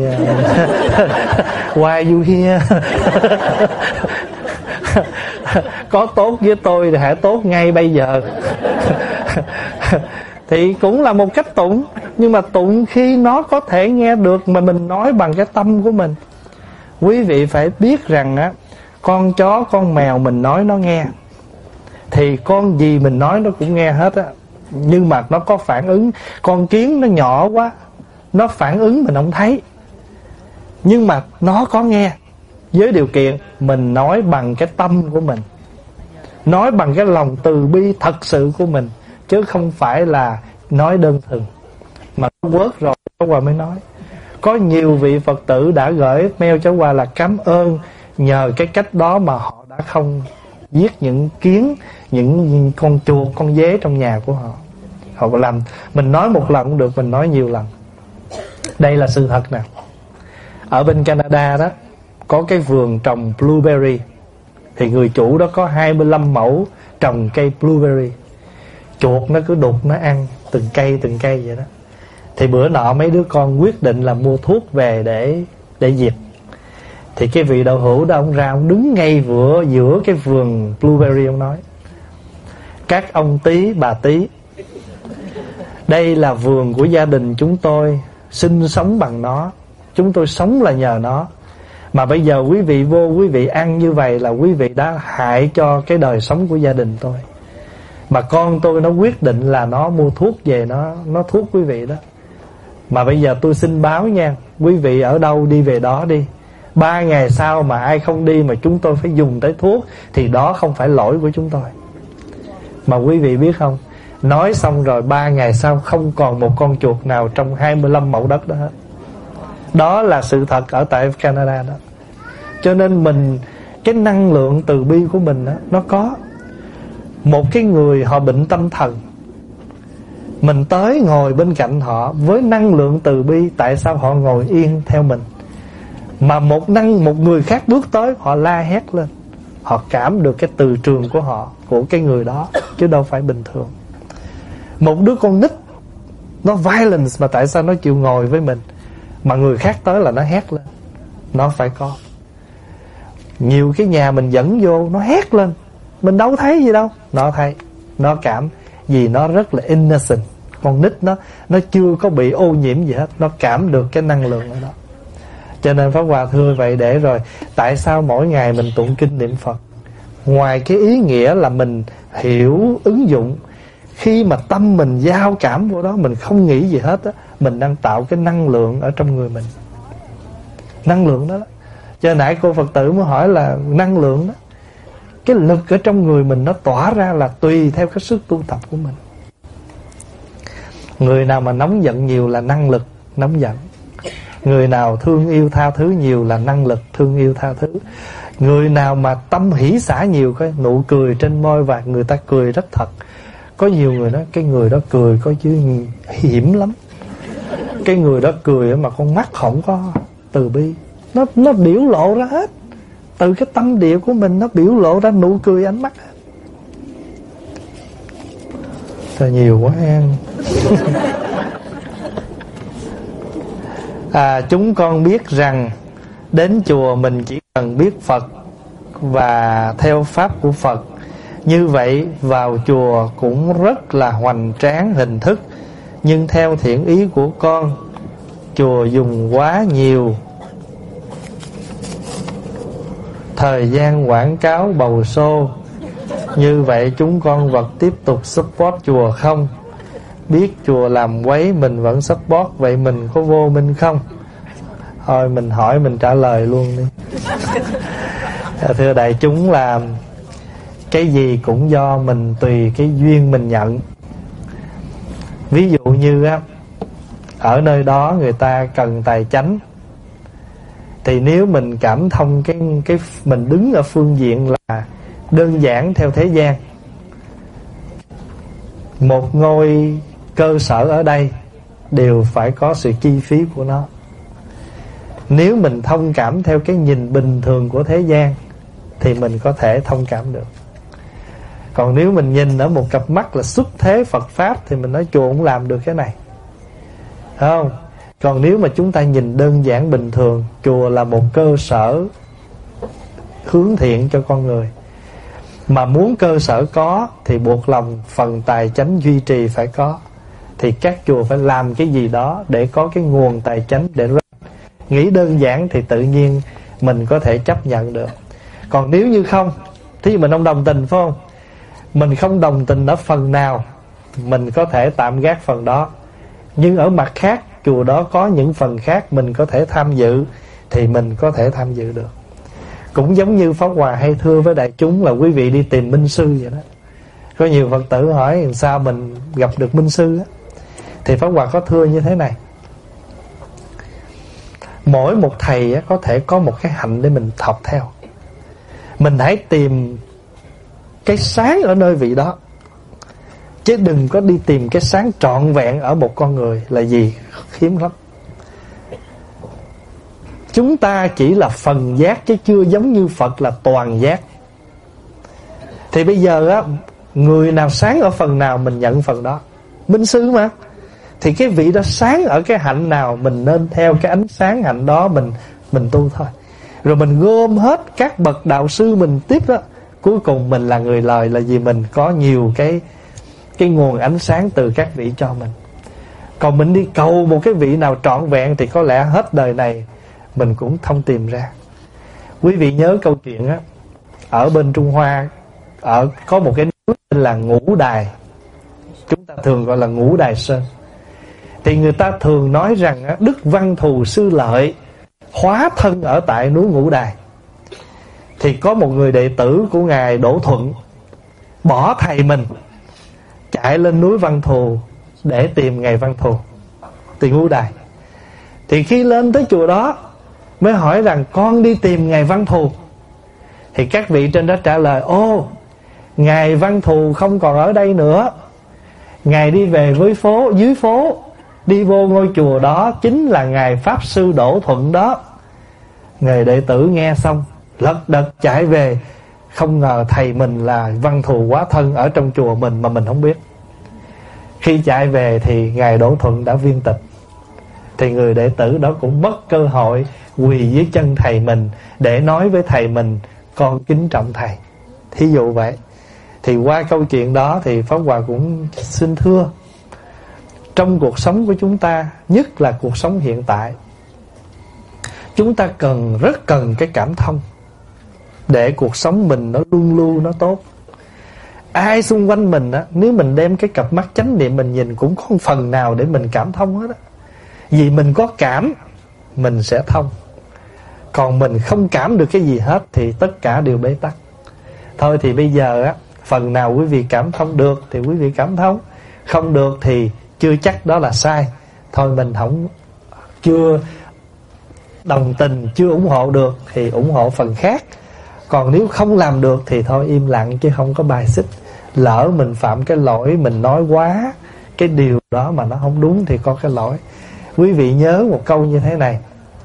why you here? Có tốt với tôi thì hãy tốt ngay bây giờ. Thì cũng là một cách tụng, nhưng mà tụng khi nó có thể nghe được, mà mình nói bằng cái tâm của mình. Quý vị phải biết rằng á, con chó con mèo mình nói nó nghe, thì con gì mình nói nó cũng nghe hết á. Nhưng mà nó có phản ứng. Con kiến nó nhỏ quá, nó phản ứng mình không thấy, nhưng mà nó có nghe. Với điều kiện mình nói bằng cái tâm của mình, nói bằng cái lòng từ bi thật sự của mình, chứ không phải là nói đơn thuần. mà nó quớt rồi Pháp Hòa mới nói. Có nhiều vị Phật tử đã gửi mail cho Hòa là cảm ơn, nhờ cái cách đó mà họ đã không giết những kiến, những con chuột, con dế trong nhà của họ. Họ làm, mình nói một lần cũng được, mình nói nhiều lần. Đây là sự thật nè. Ở bên Canada đó, có cái vườn trồng blueberry. Thì người chủ đó có 25 mẫu trồng cây blueberry. Chuột nó cứ đục nó ăn từng cây vậy đó. Thì bữa nọ mấy đứa con quyết định là mua thuốc về để diệt. Thì cái vị đạo hữu đó, ông ra ông đứng ngay giữa cái vườn blueberry, ông nói: các ông Tý, bà Tý, đây là vườn của gia đình chúng tôi, sinh sống bằng nó, chúng tôi sống là nhờ nó. Mà bây giờ quý vị vô, quý vị ăn như vậy là quý vị đã hại cho cái đời sống của gia đình tôi. Mà con tôi nó quyết định là nó mua thuốc về, nó thuốc quý vị đó. Mà bây giờ tôi xin báo nha, quý vị ở đâu đi về đó đi. 3 ngày sau mà ai không đi mà chúng tôi phải dùng tới thuốc, thì đó không phải lỗi của chúng tôi. Mà quý vị biết không, nói xong rồi 3 ngày sau không còn một con chuột nào trong 25 mẫu đất đó hết. Đó là sự thật ở tại Canada đó. Cho nên mình, cái năng lượng từ bi của mình đó, nó có. Một cái người họ bệnh tâm thần, mình tới ngồi bên cạnh họ với năng lượng từ bi, tại sao họ ngồi yên theo mình? Mà một người khác bước tới, họ la hét lên. Họ cảm được cái từ trường của họ, của cái người đó, chứ đâu phải bình thường. Một đứa con nít nó violence, mà tại sao nó chịu ngồi với mình? Mà người khác tới là nó hét lên. Nó phải có. Nhiều cái nhà mình dẫn vô, nó hét lên, mình đâu thấy gì đâu. Nó thấy, nó cảm. Vì nó rất là innocent. Con nít nó chưa có bị ô nhiễm gì hết, nó cảm được cái năng lượng ở đó. Cho nên Pháp Hòa thưa vậy để rồi, tại sao mỗi ngày mình tụng kinh niệm Phật? Ngoài cái ý nghĩa là mình hiểu, ứng dụng, khi mà tâm mình giao cảm vô đó, mình không nghĩ gì hết á, mình đang tạo cái năng lượng ở trong người mình. Năng lượng đó. Cho nãy cô Phật tử mới hỏi là năng lượng đó, cái lực ở trong người mình nó tỏa ra là tùy theo cái sức tu tập của mình. Người nào mà nóng giận nhiều là năng lực nóng giận. Người nào thương yêu tha thứ nhiều là năng lực thương yêu tha thứ. Người nào mà tâm hỷ xả nhiều, cái nụ cười trên môi và người ta cười rất thật. Có nhiều người nói cái người đó cười có chứ hiểm lắm. Cái người đó cười mà con mắt không có từ bi. Nó biểu lộ ra hết. Từ cái tâm địa của mình nó biểu lộ ra nụ cười ánh mắt. Thật nhiều quá em. Chúng con biết rằng đến chùa mình chỉ cần biết Phật và theo pháp của Phật. Như vậy vào chùa cũng rất là hoành tráng hình thức. Nhưng theo thiện ý của con, chùa dùng quá nhiều thời gian quảng cáo bầu xô. Như vậy chúng con vật tiếp tục support chùa không? Biết chùa làm quấy mình vẫn support, vậy mình có vô minh không? Thôi mình hỏi mình trả lời luôn đi. Thưa đại chúng, là cái gì cũng do mình, tùy cái duyên mình nhận. Ví dụ như á, ở nơi đó người ta cần tài chánh, thì nếu mình cảm thông cái mình đứng ở phương diện là đơn giản theo thế gian, một ngôi cơ sở ở đây đều phải có sự chi phí của nó. Nếu mình thông cảm theo cái nhìn bình thường của thế gian thì mình có thể thông cảm được. Còn nếu mình nhìn ở một cặp mắt là xuất thế Phật Pháp thì mình nói chùa cũng làm được cái này, phải không? Còn nếu mà chúng ta nhìn đơn giản bình thường, chùa là một cơ sở hướng thiện cho con người. Mà muốn cơ sở có thì buộc lòng phần tài chánh duy trì phải có. Thì các chùa phải làm cái gì đó để có cái nguồn tài chánh để ra. Nghĩ đơn giản thì tự nhiên mình có thể chấp nhận được. Còn nếu như không, thí dụ mình không đồng tình, phải không? Mình không đồng tình ở phần nào, mình có thể tạm gác phần đó. Nhưng ở mặt khác, chùa đó có những phần khác mình có thể tham dự, thì mình có thể tham dự được. Cũng giống như Pháp Hòa hay thưa với đại chúng là quý vị đi tìm minh sư vậy đó. Có nhiều Phật tử hỏi làm sao mình gặp được minh sư á. Thì Pháp Hòa có thưa như thế này: mỗi một thầy có thể có một cái hạnh để mình học theo. Mình hãy tìm cái sáng ở nơi vị đó, chứ đừng có đi tìm cái sáng trọn vẹn ở một con người. Là gì? Hiếm lắm. Chúng ta chỉ là phần giác, chứ chưa giống như Phật là toàn giác. Thì bây giờ á, người nào sáng ở phần nào mình nhận phần đó. Minh sư mà, thì cái vị đó sáng ở cái hạnh nào, mình nên theo cái ánh sáng hạnh đó mình tu thôi. Rồi mình gom hết các bậc đạo sư mình tiếp đó. Cuối cùng mình là người lời, là vì mình có nhiều cái nguồn ánh sáng từ các vị cho mình. Còn mình đi cầu một cái vị nào trọn vẹn thì có lẽ hết đời này mình cũng không tìm ra. Quý vị nhớ câu chuyện á, ở bên Trung Hoa có một cái núi tên là Ngũ Đài, chúng ta thường gọi là Ngũ Đài Sơn. Thì người ta thường nói rằng á, Đức Văn Thù Sư Lợi hóa thân ở tại núi Ngũ Đài. Thì có một người đệ tử của ngài Đỗ Thuận bỏ thầy mình chạy lên núi Văn Thù để tìm ngài Văn Thù từ Ngũ Đài. Thì khi lên tới chùa đó mới hỏi rằng con đi tìm ngài Văn Thù. Thì các vị trên đó trả lời: ô, ngài Văn Thù không còn ở đây nữa, ngài đi về với dưới phố, đi vô ngôi chùa đó chính là ngài Pháp Sư Đỗ Thuận đó. Người đệ tử nghe xong lật đật chạy về. Không ngờ thầy mình là Văn Thù hóa thân ở trong chùa mình mà mình không biết. Khi chạy về thì ngài Đỗ Thuận đã viên tịch. Thì người đệ tử đó cũng mất cơ hội quỳ dưới chân thầy mình để nói với thầy mình: con kính trọng thầy. Thí dụ vậy. Thì qua câu chuyện đó thì Pháp Hòa cũng xin thưa, trong cuộc sống của chúng ta, nhất là cuộc sống hiện tại, chúng ta rất cần cái cảm thông để cuộc sống mình nó luôn luôn nó tốt. Ai xung quanh mình á, nếu mình đem cái cặp mắt chánh niệm mình nhìn, cũng có một phần nào để mình cảm thông hết á. Vì mình có cảm, mình sẽ thông. Còn mình không cảm được cái gì hết thì tất cả đều bế tắc. Thôi thì bây giờ á, phần nào quý vị cảm thông được thì quý vị cảm thông, không được thì chưa chắc đó là sai. Thôi mình chưa đồng tình, chưa ủng hộ được thì ủng hộ phần khác. Còn nếu không làm được thì thôi im lặng, chứ không có bài xích. Lỡ mình phạm cái lỗi, mình nói quá cái điều đó mà nó không đúng thì có cái lỗi. Quý vị nhớ một câu như thế này: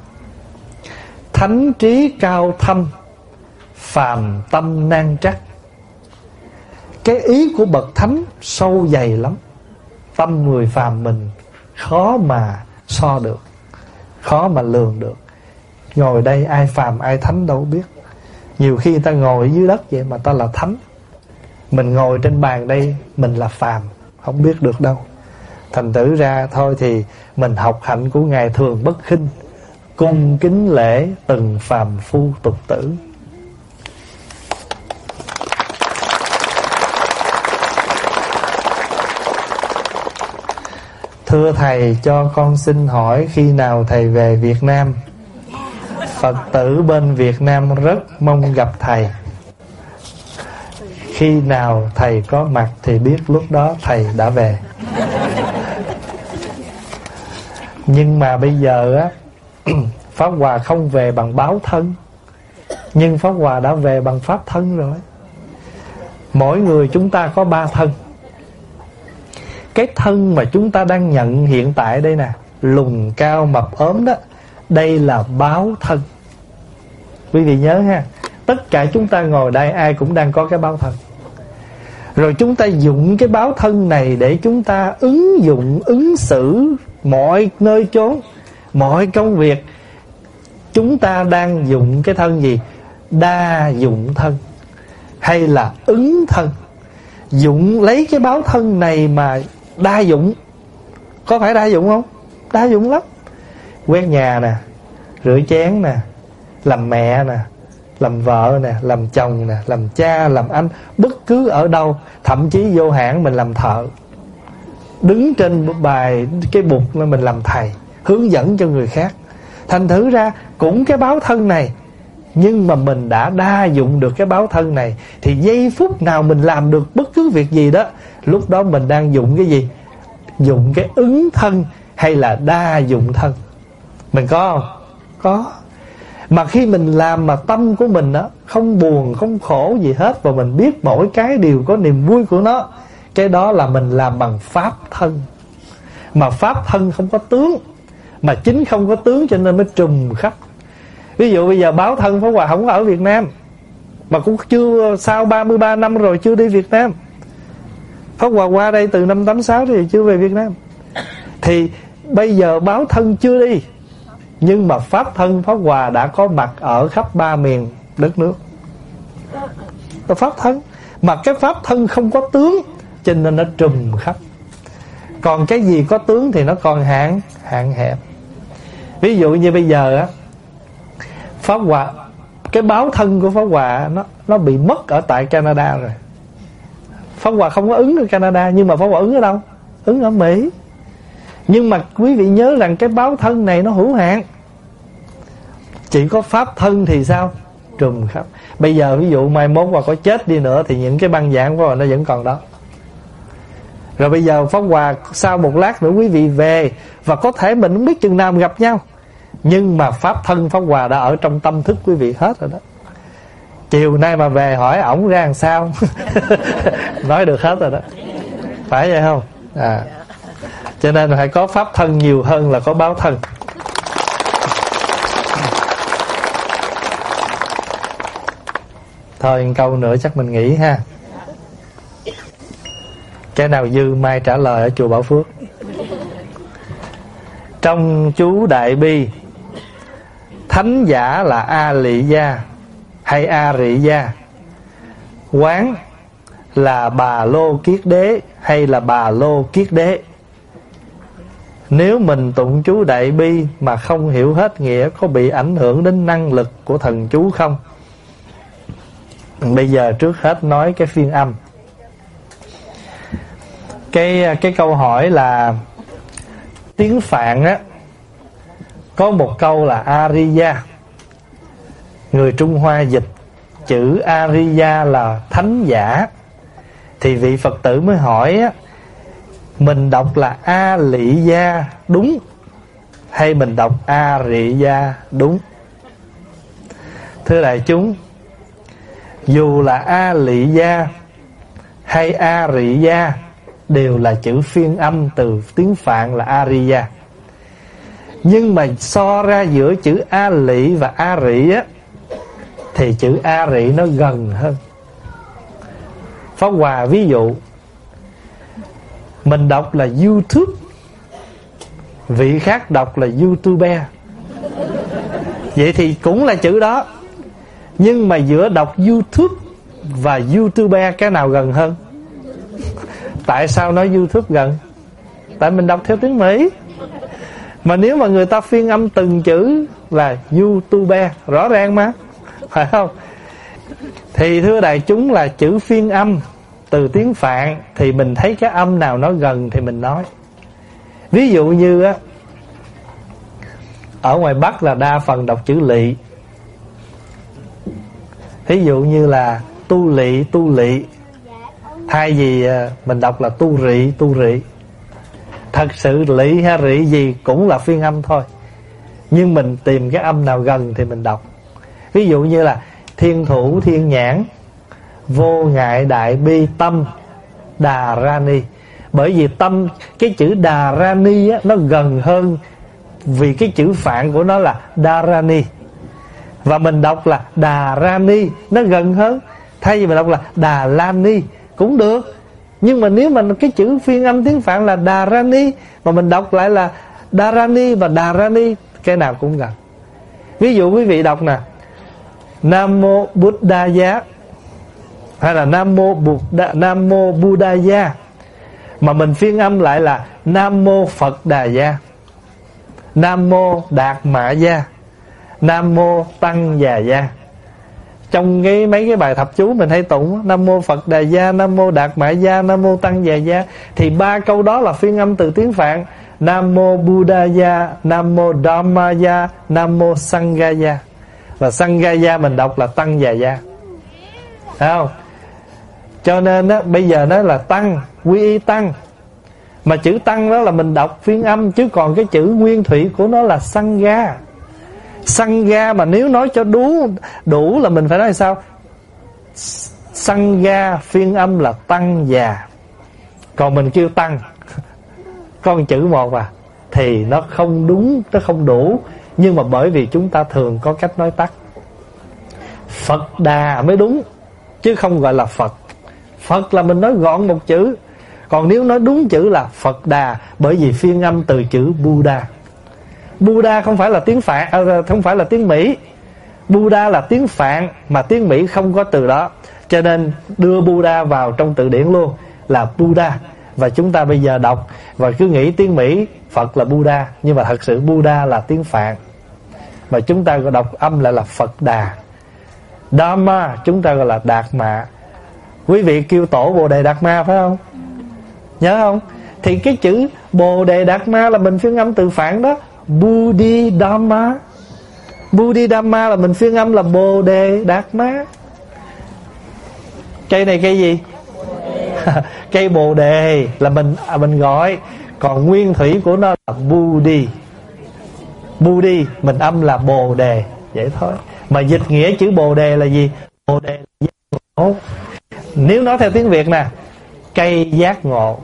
thánh trí cao thâm, phàm tâm nan trắc. Cái ý của bậc thánh sâu dày lắm, tâm người phàm mình khó mà so được, khó mà lường được. Ngồi đây ai phàm ai thánh đâu biết. Nhiều khi người ta ngồi dưới đất vậy mà ta là thánh. Mình ngồi trên bàn đây mình là phàm, không biết được đâu. Thành thử ra thôi thì mình học hạnh của ngài Thường Bất Khinh, cung kính lễ từng phàm phu tục tử. Thưa thầy, cho con xin hỏi khi nào thầy về Việt Nam? Phật tử bên Việt Nam rất mong gặp thầy. Khi nào thầy có mặt thì biết lúc đó thầy đã về. Nhưng mà bây giờ á, Pháp Hòa không về bằng báo thân, nhưng Pháp Hòa đã về bằng pháp thân rồi. Mỗi người chúng ta có 3 thân. Cái thân mà chúng ta đang nhận hiện tại đây nè, lùn cao mập ốm đó, đây là báo thân. Quý vị nhớ ha, tất cả chúng ta ngồi đây ai cũng đang có cái báo thân. Rồi chúng ta dụng cái báo thân này để chúng ta ứng xử mọi nơi chốn, mọi công việc. Chúng ta đang dụng cái thân gì? Đa dụng thân hay là ứng thân? Dụng lấy cái báo thân này mà đa dụng. Có phải đa dụng không? Đa dụng lắm. Quét nhà nè, rửa chén nè, làm mẹ nè, làm vợ nè, làm chồng nè, làm cha, làm anh. Bất cứ ở đâu. Thậm chí vô hãng mình làm thợ, đứng trên bài cái bục mình làm thầy, hướng dẫn cho người khác. Thành thử ra cũng cái báo thân này, nhưng mà mình đã đa dụng được cái báo thân này, thì giây phút nào mình làm được bất cứ việc gì đó, lúc đó mình đang dụng cái gì? dụng cái ứng thân hay là đa dụng thân? Mình có không? Có. Mà khi mình làm mà tâm của mình đó không buồn không khổ gì hết, và mình biết mỗi cái đều có niềm vui của nó, cái đó là mình làm bằng pháp thân. Mà pháp thân không có tướng, mà chính không có tướng cho nên mới trùm khắp. Ví dụ bây giờ báo thân Pháp Hòa không có ở Việt Nam, mà cũng chưa, sau 33 năm rồi chưa đi Việt Nam. Pháp Hòa qua đây từ năm 86 thì chưa về Việt Nam. Thì bây giờ báo thân chưa đi, nhưng mà pháp thân Pháp Hòa đã có mặt ở khắp 3 miền đất nước. Là pháp thân. Mà cái pháp thân không có tướng, cho nên nó trùm khắp. Còn cái gì có tướng thì nó còn hạn hẹp. Ví dụ như bây giờ á, Pháp Hòa, cái báo thân của Pháp Hòa nó bị mất ở tại Canada rồi. Pháp Hòa không có ứng ở Canada, nhưng mà Pháp Hòa ứng ở đâu? Ứng ở Mỹ. Nhưng mà quý vị nhớ rằng cái báo thân này nó hữu hạn. Chỉ có pháp thân thì sao? Trùm khắp. Bây giờ ví dụ mai mốt Hòa có chết đi nữa thì những cái băng giảng của Hòa nó vẫn còn đó. Rồi bây giờ Pháp Hòa sau một lát nữa quý vị về, và có thể mình không biết chừng nào gặp nhau, nhưng mà pháp thân Pháp Hòa đã ở trong tâm thức quý vị hết rồi đó. Chiều nay mà về hỏi ổng ra làm sao nói được hết rồi đó. Phải vậy không? Cho nên phải có pháp thân nhiều hơn là có báo thân. Thôi câu nữa chắc mình nghỉ ha. Cái nào dư mai trả lời ở chùa Bảo Phước. Trong chú Đại Bi, thánh giả là A Lị Gia hay A Rị Gia, quán là Bà Lô Kiết Đế hay là Bà Lô Kiết Đế. Nếu mình tụng chú Đại Bi mà không hiểu hết nghĩa, có bị ảnh hưởng đến năng lực của thần chú không? Bây giờ trước hết nói cái phiên âm. Cái câu hỏi là tiếng Phạn á, có một câu là Ariya. Người Trung Hoa dịch chữ Ariya là thánh giả. Thì vị Phật tử mới hỏi á, mình đọc là A Lị Gia đúng hay mình đọc A Rị Gia đúng? Thưa đại chúng, dù là A Lị Gia hay A Rị Gia đều là chữ phiên âm từ tiếng Phạn là Ariya. Nhưng mà so ra giữa chữ A Lị và A Rị á, thì chữ A Rị nó gần hơn. Pháp Hòa ví dụ, mình đọc là YouTube, vị khác đọc là YouTuber. Vậy thì cũng là chữ đó, nhưng mà giữa đọc YouTube và YouTuber cái nào gần hơn? Tại sao nói YouTube gần? Tại mình đọc theo tiếng Mỹ. Mà nếu mà người ta phiên âm từng chữ là YouTuber, rõ ràng mà, phải không? Thì thưa đại chúng, là chữ phiên âm từ tiếng Phạn thì mình thấy cái âm nào nó gần thì mình nói. Ví dụ như á, ở ngoài Bắc là đa phần đọc chữ lị. Ví dụ như là tu lị, thay vì mình đọc là tu rị. Thật sự lị hay rị gì cũng là phiên âm thôi, nhưng mình tìm cái âm nào gần thì mình đọc. Ví dụ như là thiên thủ thiên nhãn, vô ngại đại bi tâm đà ra ni. Bởi vì tâm, cái chữ đà ra ni á, nó gần hơn, vì cái chữ Phạn của nó là đà ra ni, và mình đọc là đà ra ni, nó gần hơn. Thay vì mình đọc là đà la ni cũng được, nhưng mà nếu mà cái chữ phiên âm tiếng Phạn là đà ra ni mà mình đọc lại là đà ra ni và đà ra ni, cái nào cũng gần. Ví dụ quý vị đọc nè, Nam mô Buddhaya hay là Nam mô Buddhaya, mà mình phiên âm lại là Nam mô Phật Đà Gia, Nam mô Đạt Mạ Gia, Nam mô Tăng Già Gia. Trong mấy cái bài thập chú mình hay tụng Nam mô Phật Đà Gia, Nam mô Đạt Mạ Gia, Nam mô Tăng Già Gia, thì 3 câu đó là phiên âm từ tiếng Phạn. Nam mô Buddhaya, Nam mô Dhammaya, Nam mô Sanghaya. Và Sanghaya mình đọc là Tăng Già Gia, thấy không? Cho nên á, bây giờ nó là tăng, quy y tăng. Mà chữ tăng đó là mình đọc phiên âm, chứ còn cái chữ nguyên thủy của nó là Sangha. Sangha mà nếu nói cho đủ là mình phải nói sao? Sangha phiên âm là tăng già. Còn mình kêu tăng con chữ một thì nó không đúng, nó không đủ. Nhưng mà bởi vì chúng ta thường có cách nói tắt. Phật Đà mới đúng, chứ không gọi là Phật. Phật là mình nói gọn một chữ. Còn nếu nói đúng chữ là Phật Đà, bởi vì phiên âm từ chữ Buddha. Buddha không phải là tiếng Phạn, không phải là tiếng Mỹ. Buddha là tiếng Phạn, mà tiếng Mỹ không có từ đó, cho nên đưa Buddha vào trong từ điển luôn là Buddha. Và chúng ta bây giờ đọc và cứ nghĩ tiếng Mỹ Phật là Buddha, nhưng mà thật sự Buddha là tiếng Phạn, và chúng ta gọi đọc âm lại là Phật Đà. Dharma chúng ta gọi là Đạt Mạ. Quý vị kêu tổ Bồ Đề Đạt Ma phải không? Nhớ không? Thì cái chữ Bồ Đề Đạt Ma là mình phiên âm từ Phạn đó, Bodhidharma. Bodhidharma là mình phiên âm là Bồ Đề Đạt Ma. Cây này cây gì? Cây Bồ Đề là mình gọi, còn nguyên thủy của nó là Budi. Budi mình âm là Bồ Đề, vậy thôi. Mà dịch nghĩa chữ Bồ Đề là gì? Bồ Đề là giác ngộ. Nếu nói theo tiếng Việt nè, cây giác ngộ.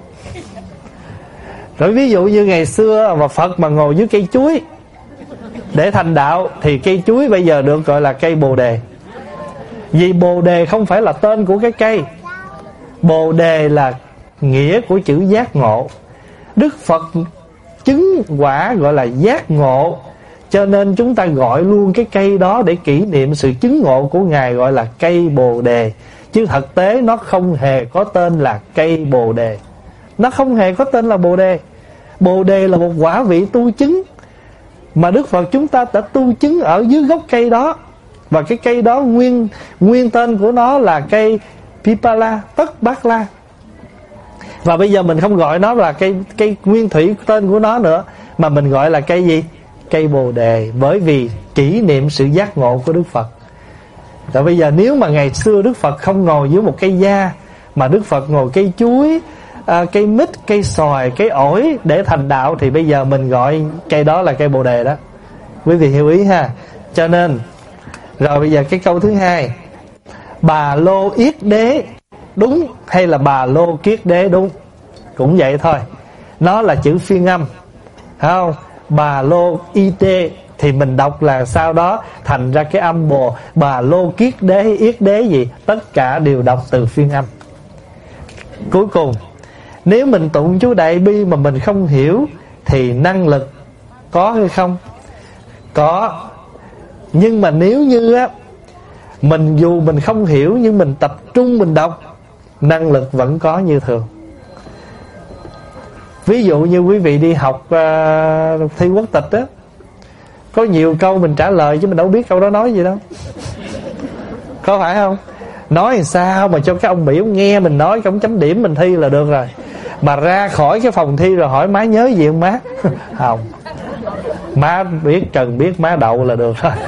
Rồi ví dụ như ngày xưa mà Phật mà ngồi dưới cây chuối để thành đạo, thì cây chuối bây giờ được gọi là cây Bồ Đề. Vì Bồ Đề không phải là tên của cái cây, Bồ Đề là nghĩa của chữ giác ngộ. Đức Phật chứng quả gọi là giác ngộ, cho nên chúng ta gọi luôn cái cây đó để kỷ niệm sự chứng ngộ của Ngài, gọi là cây Bồ Đề. Chứ thực tế nó không hề có tên là cây Bồ Đề. Nó không hề có tên là Bồ Đề. Bồ Đề là một quả vị tu chứng, mà Đức Phật chúng ta đã tu chứng ở dưới gốc cây đó. Và cái cây đó nguyên tên của nó là cây Pipala, Tất Bát La. Và bây giờ mình không gọi nó là cây nguyên thủy tên của nó nữa, mà mình gọi là cây gì? Cây Bồ Đề, bởi vì kỷ niệm sự giác ngộ của Đức Phật. Rồi bây giờ nếu mà ngày xưa Đức Phật không ngồi dưới một cây gia, mà Đức Phật ngồi cây chuối, cây mít, cây xoài, cây ổi để thành đạo, thì bây giờ mình gọi cây đó là cây Bồ Đề đó. Quý vị hiểu ý ha? Cho nên rồi bây giờ cái câu thứ hai, Bà Lô Yết Đế đúng hay là Bà Lô Kiết Đế đúng? Cũng vậy thôi, nó là chữ phiên âm, phải không? Bà Lô Y Tê thì mình đọc là sau đó thành ra cái âm Bồ. Bà Lô Kiết Đế, Yết Đế gì, tất cả đều đọc từ phiên âm. Cuối cùng, nếu mình tụng chú Đại Bi mà mình không hiểu thì năng lực có hay không? Có. Nhưng mà nếu như á, dù mình không hiểu nhưng mình tập trung mình đọc, năng lực vẫn có như thường. Ví dụ như quý vị đi học thi quốc tịch á, có nhiều câu mình trả lời chứ mình đâu biết câu đó nói gì đâu, có phải không? Nói làm sao mà cho cái ông Mỹ ông nghe mình nói, ông chấm điểm mình thi là được rồi. Mà ra khỏi cái phòng thi rồi hỏi má nhớ gì không má? Không, má biết trần biết má đậu là được rồi.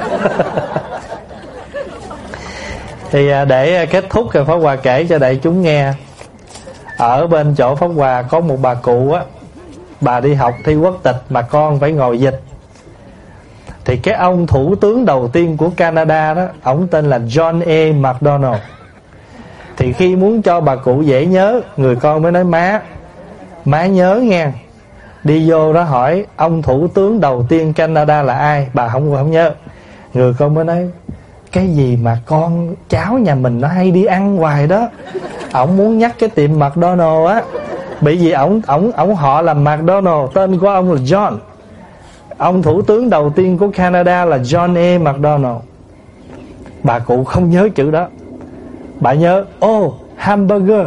Thì để kết thúc rồi Pháp Hòa kể cho đại chúng nghe. Ở bên chỗ Pháp Hòa có một bà cụ á, bà đi học thi quốc tịch mà con phải ngồi dịch. Thì cái ông thủ tướng đầu tiên của Canada đó, ổng tên là John A. Macdonald. Thì khi muốn cho bà cụ dễ nhớ, người con mới nói má nhớ nghe. Đi vô đó hỏi ông thủ tướng đầu tiên Canada là ai, bà không nhớ. Người con mới nói cái gì mà con cháu nhà mình nó hay đi ăn hoài đó. Ổng muốn nhắc cái tiệm McDonald á, bởi vì ổng họ là McDonald, tên của ông là John. Ông thủ tướng đầu tiên của Canada là John A. Macdonald. Bà cụ không nhớ chữ đó, bà nhớ hamburger.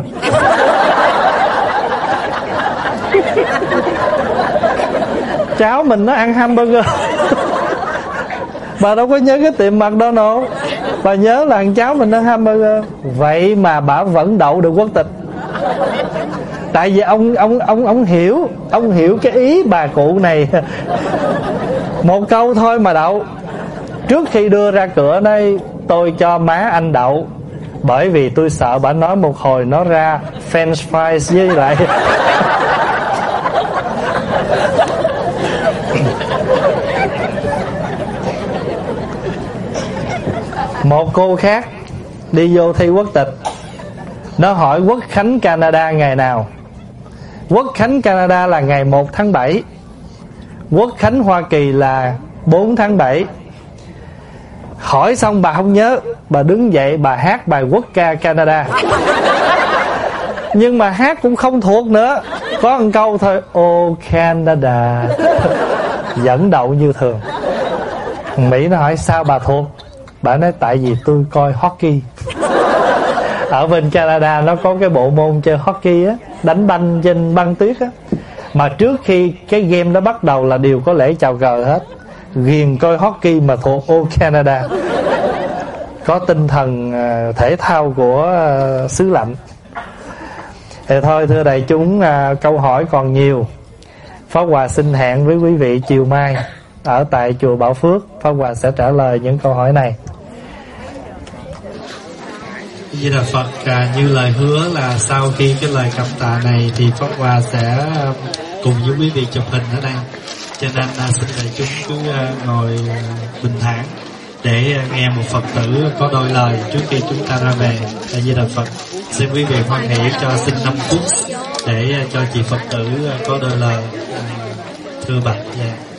Cháu mình nó ăn hamburger. Bà đâu có nhớ cái tiệm McDonald, bà nhớ là thằng cháu mình ăn hamburger. Vậy mà bà vẫn đậu được quốc tịch. Tại vì ông hiểu cái ý bà cụ này. Một câu thôi mà đậu. Trước khi đưa ra cửa đây, tôi cho má anh đậu, bởi vì tôi sợ bà nói một hồi nó ra French fries với lại Một cô khác đi vô thi quốc tịch, nó hỏi Quốc khánh Canada ngày nào. Quốc khánh Canada là ngày 1 tháng 7, Quốc khánh Hoa Kỳ là 4 tháng 7. Hỏi xong bà không nhớ, bà đứng dậy bà hát bài quốc ca Canada. Nhưng mà hát cũng không thuộc nữa, có một câu thôi: Oh Canada. Dẫn đậu như thường. Mỹ nó hỏi sao bà thuộc, bà nói tại vì tôi coi hockey. Ở bên Canada nó có cái bộ môn chơi hockey á, đánh banh trên băng tuyết á. Mà trước khi cái game đó bắt đầu là đều có lễ chào cờ hết. Ghiền coi hockey mà thuộc Oh Canada. Có tinh thần thể thao của xứ lạnh. Thì thôi thưa đại chúng, câu hỏi còn nhiều. Pháp Hòa xin hẹn với quý vị chiều mai ở tại chùa Bảo Phước. Pháp Hòa sẽ trả lời những câu hỏi này. Di Đà Phật, như lời hứa là sau khi cái lời cảm tạ này thì Pháp Hòa sẽ cùng với quý vị chụp hình ở đây. Cho nên xin đại chúng cứ ngồi bình thản để nghe một Phật tử có đôi lời trước khi chúng ta ra về. Di Đà Phật, xin quý vị hoan hỷ cho xin 5 phút để cho chị Phật tử có đôi lời. Thưa bạch.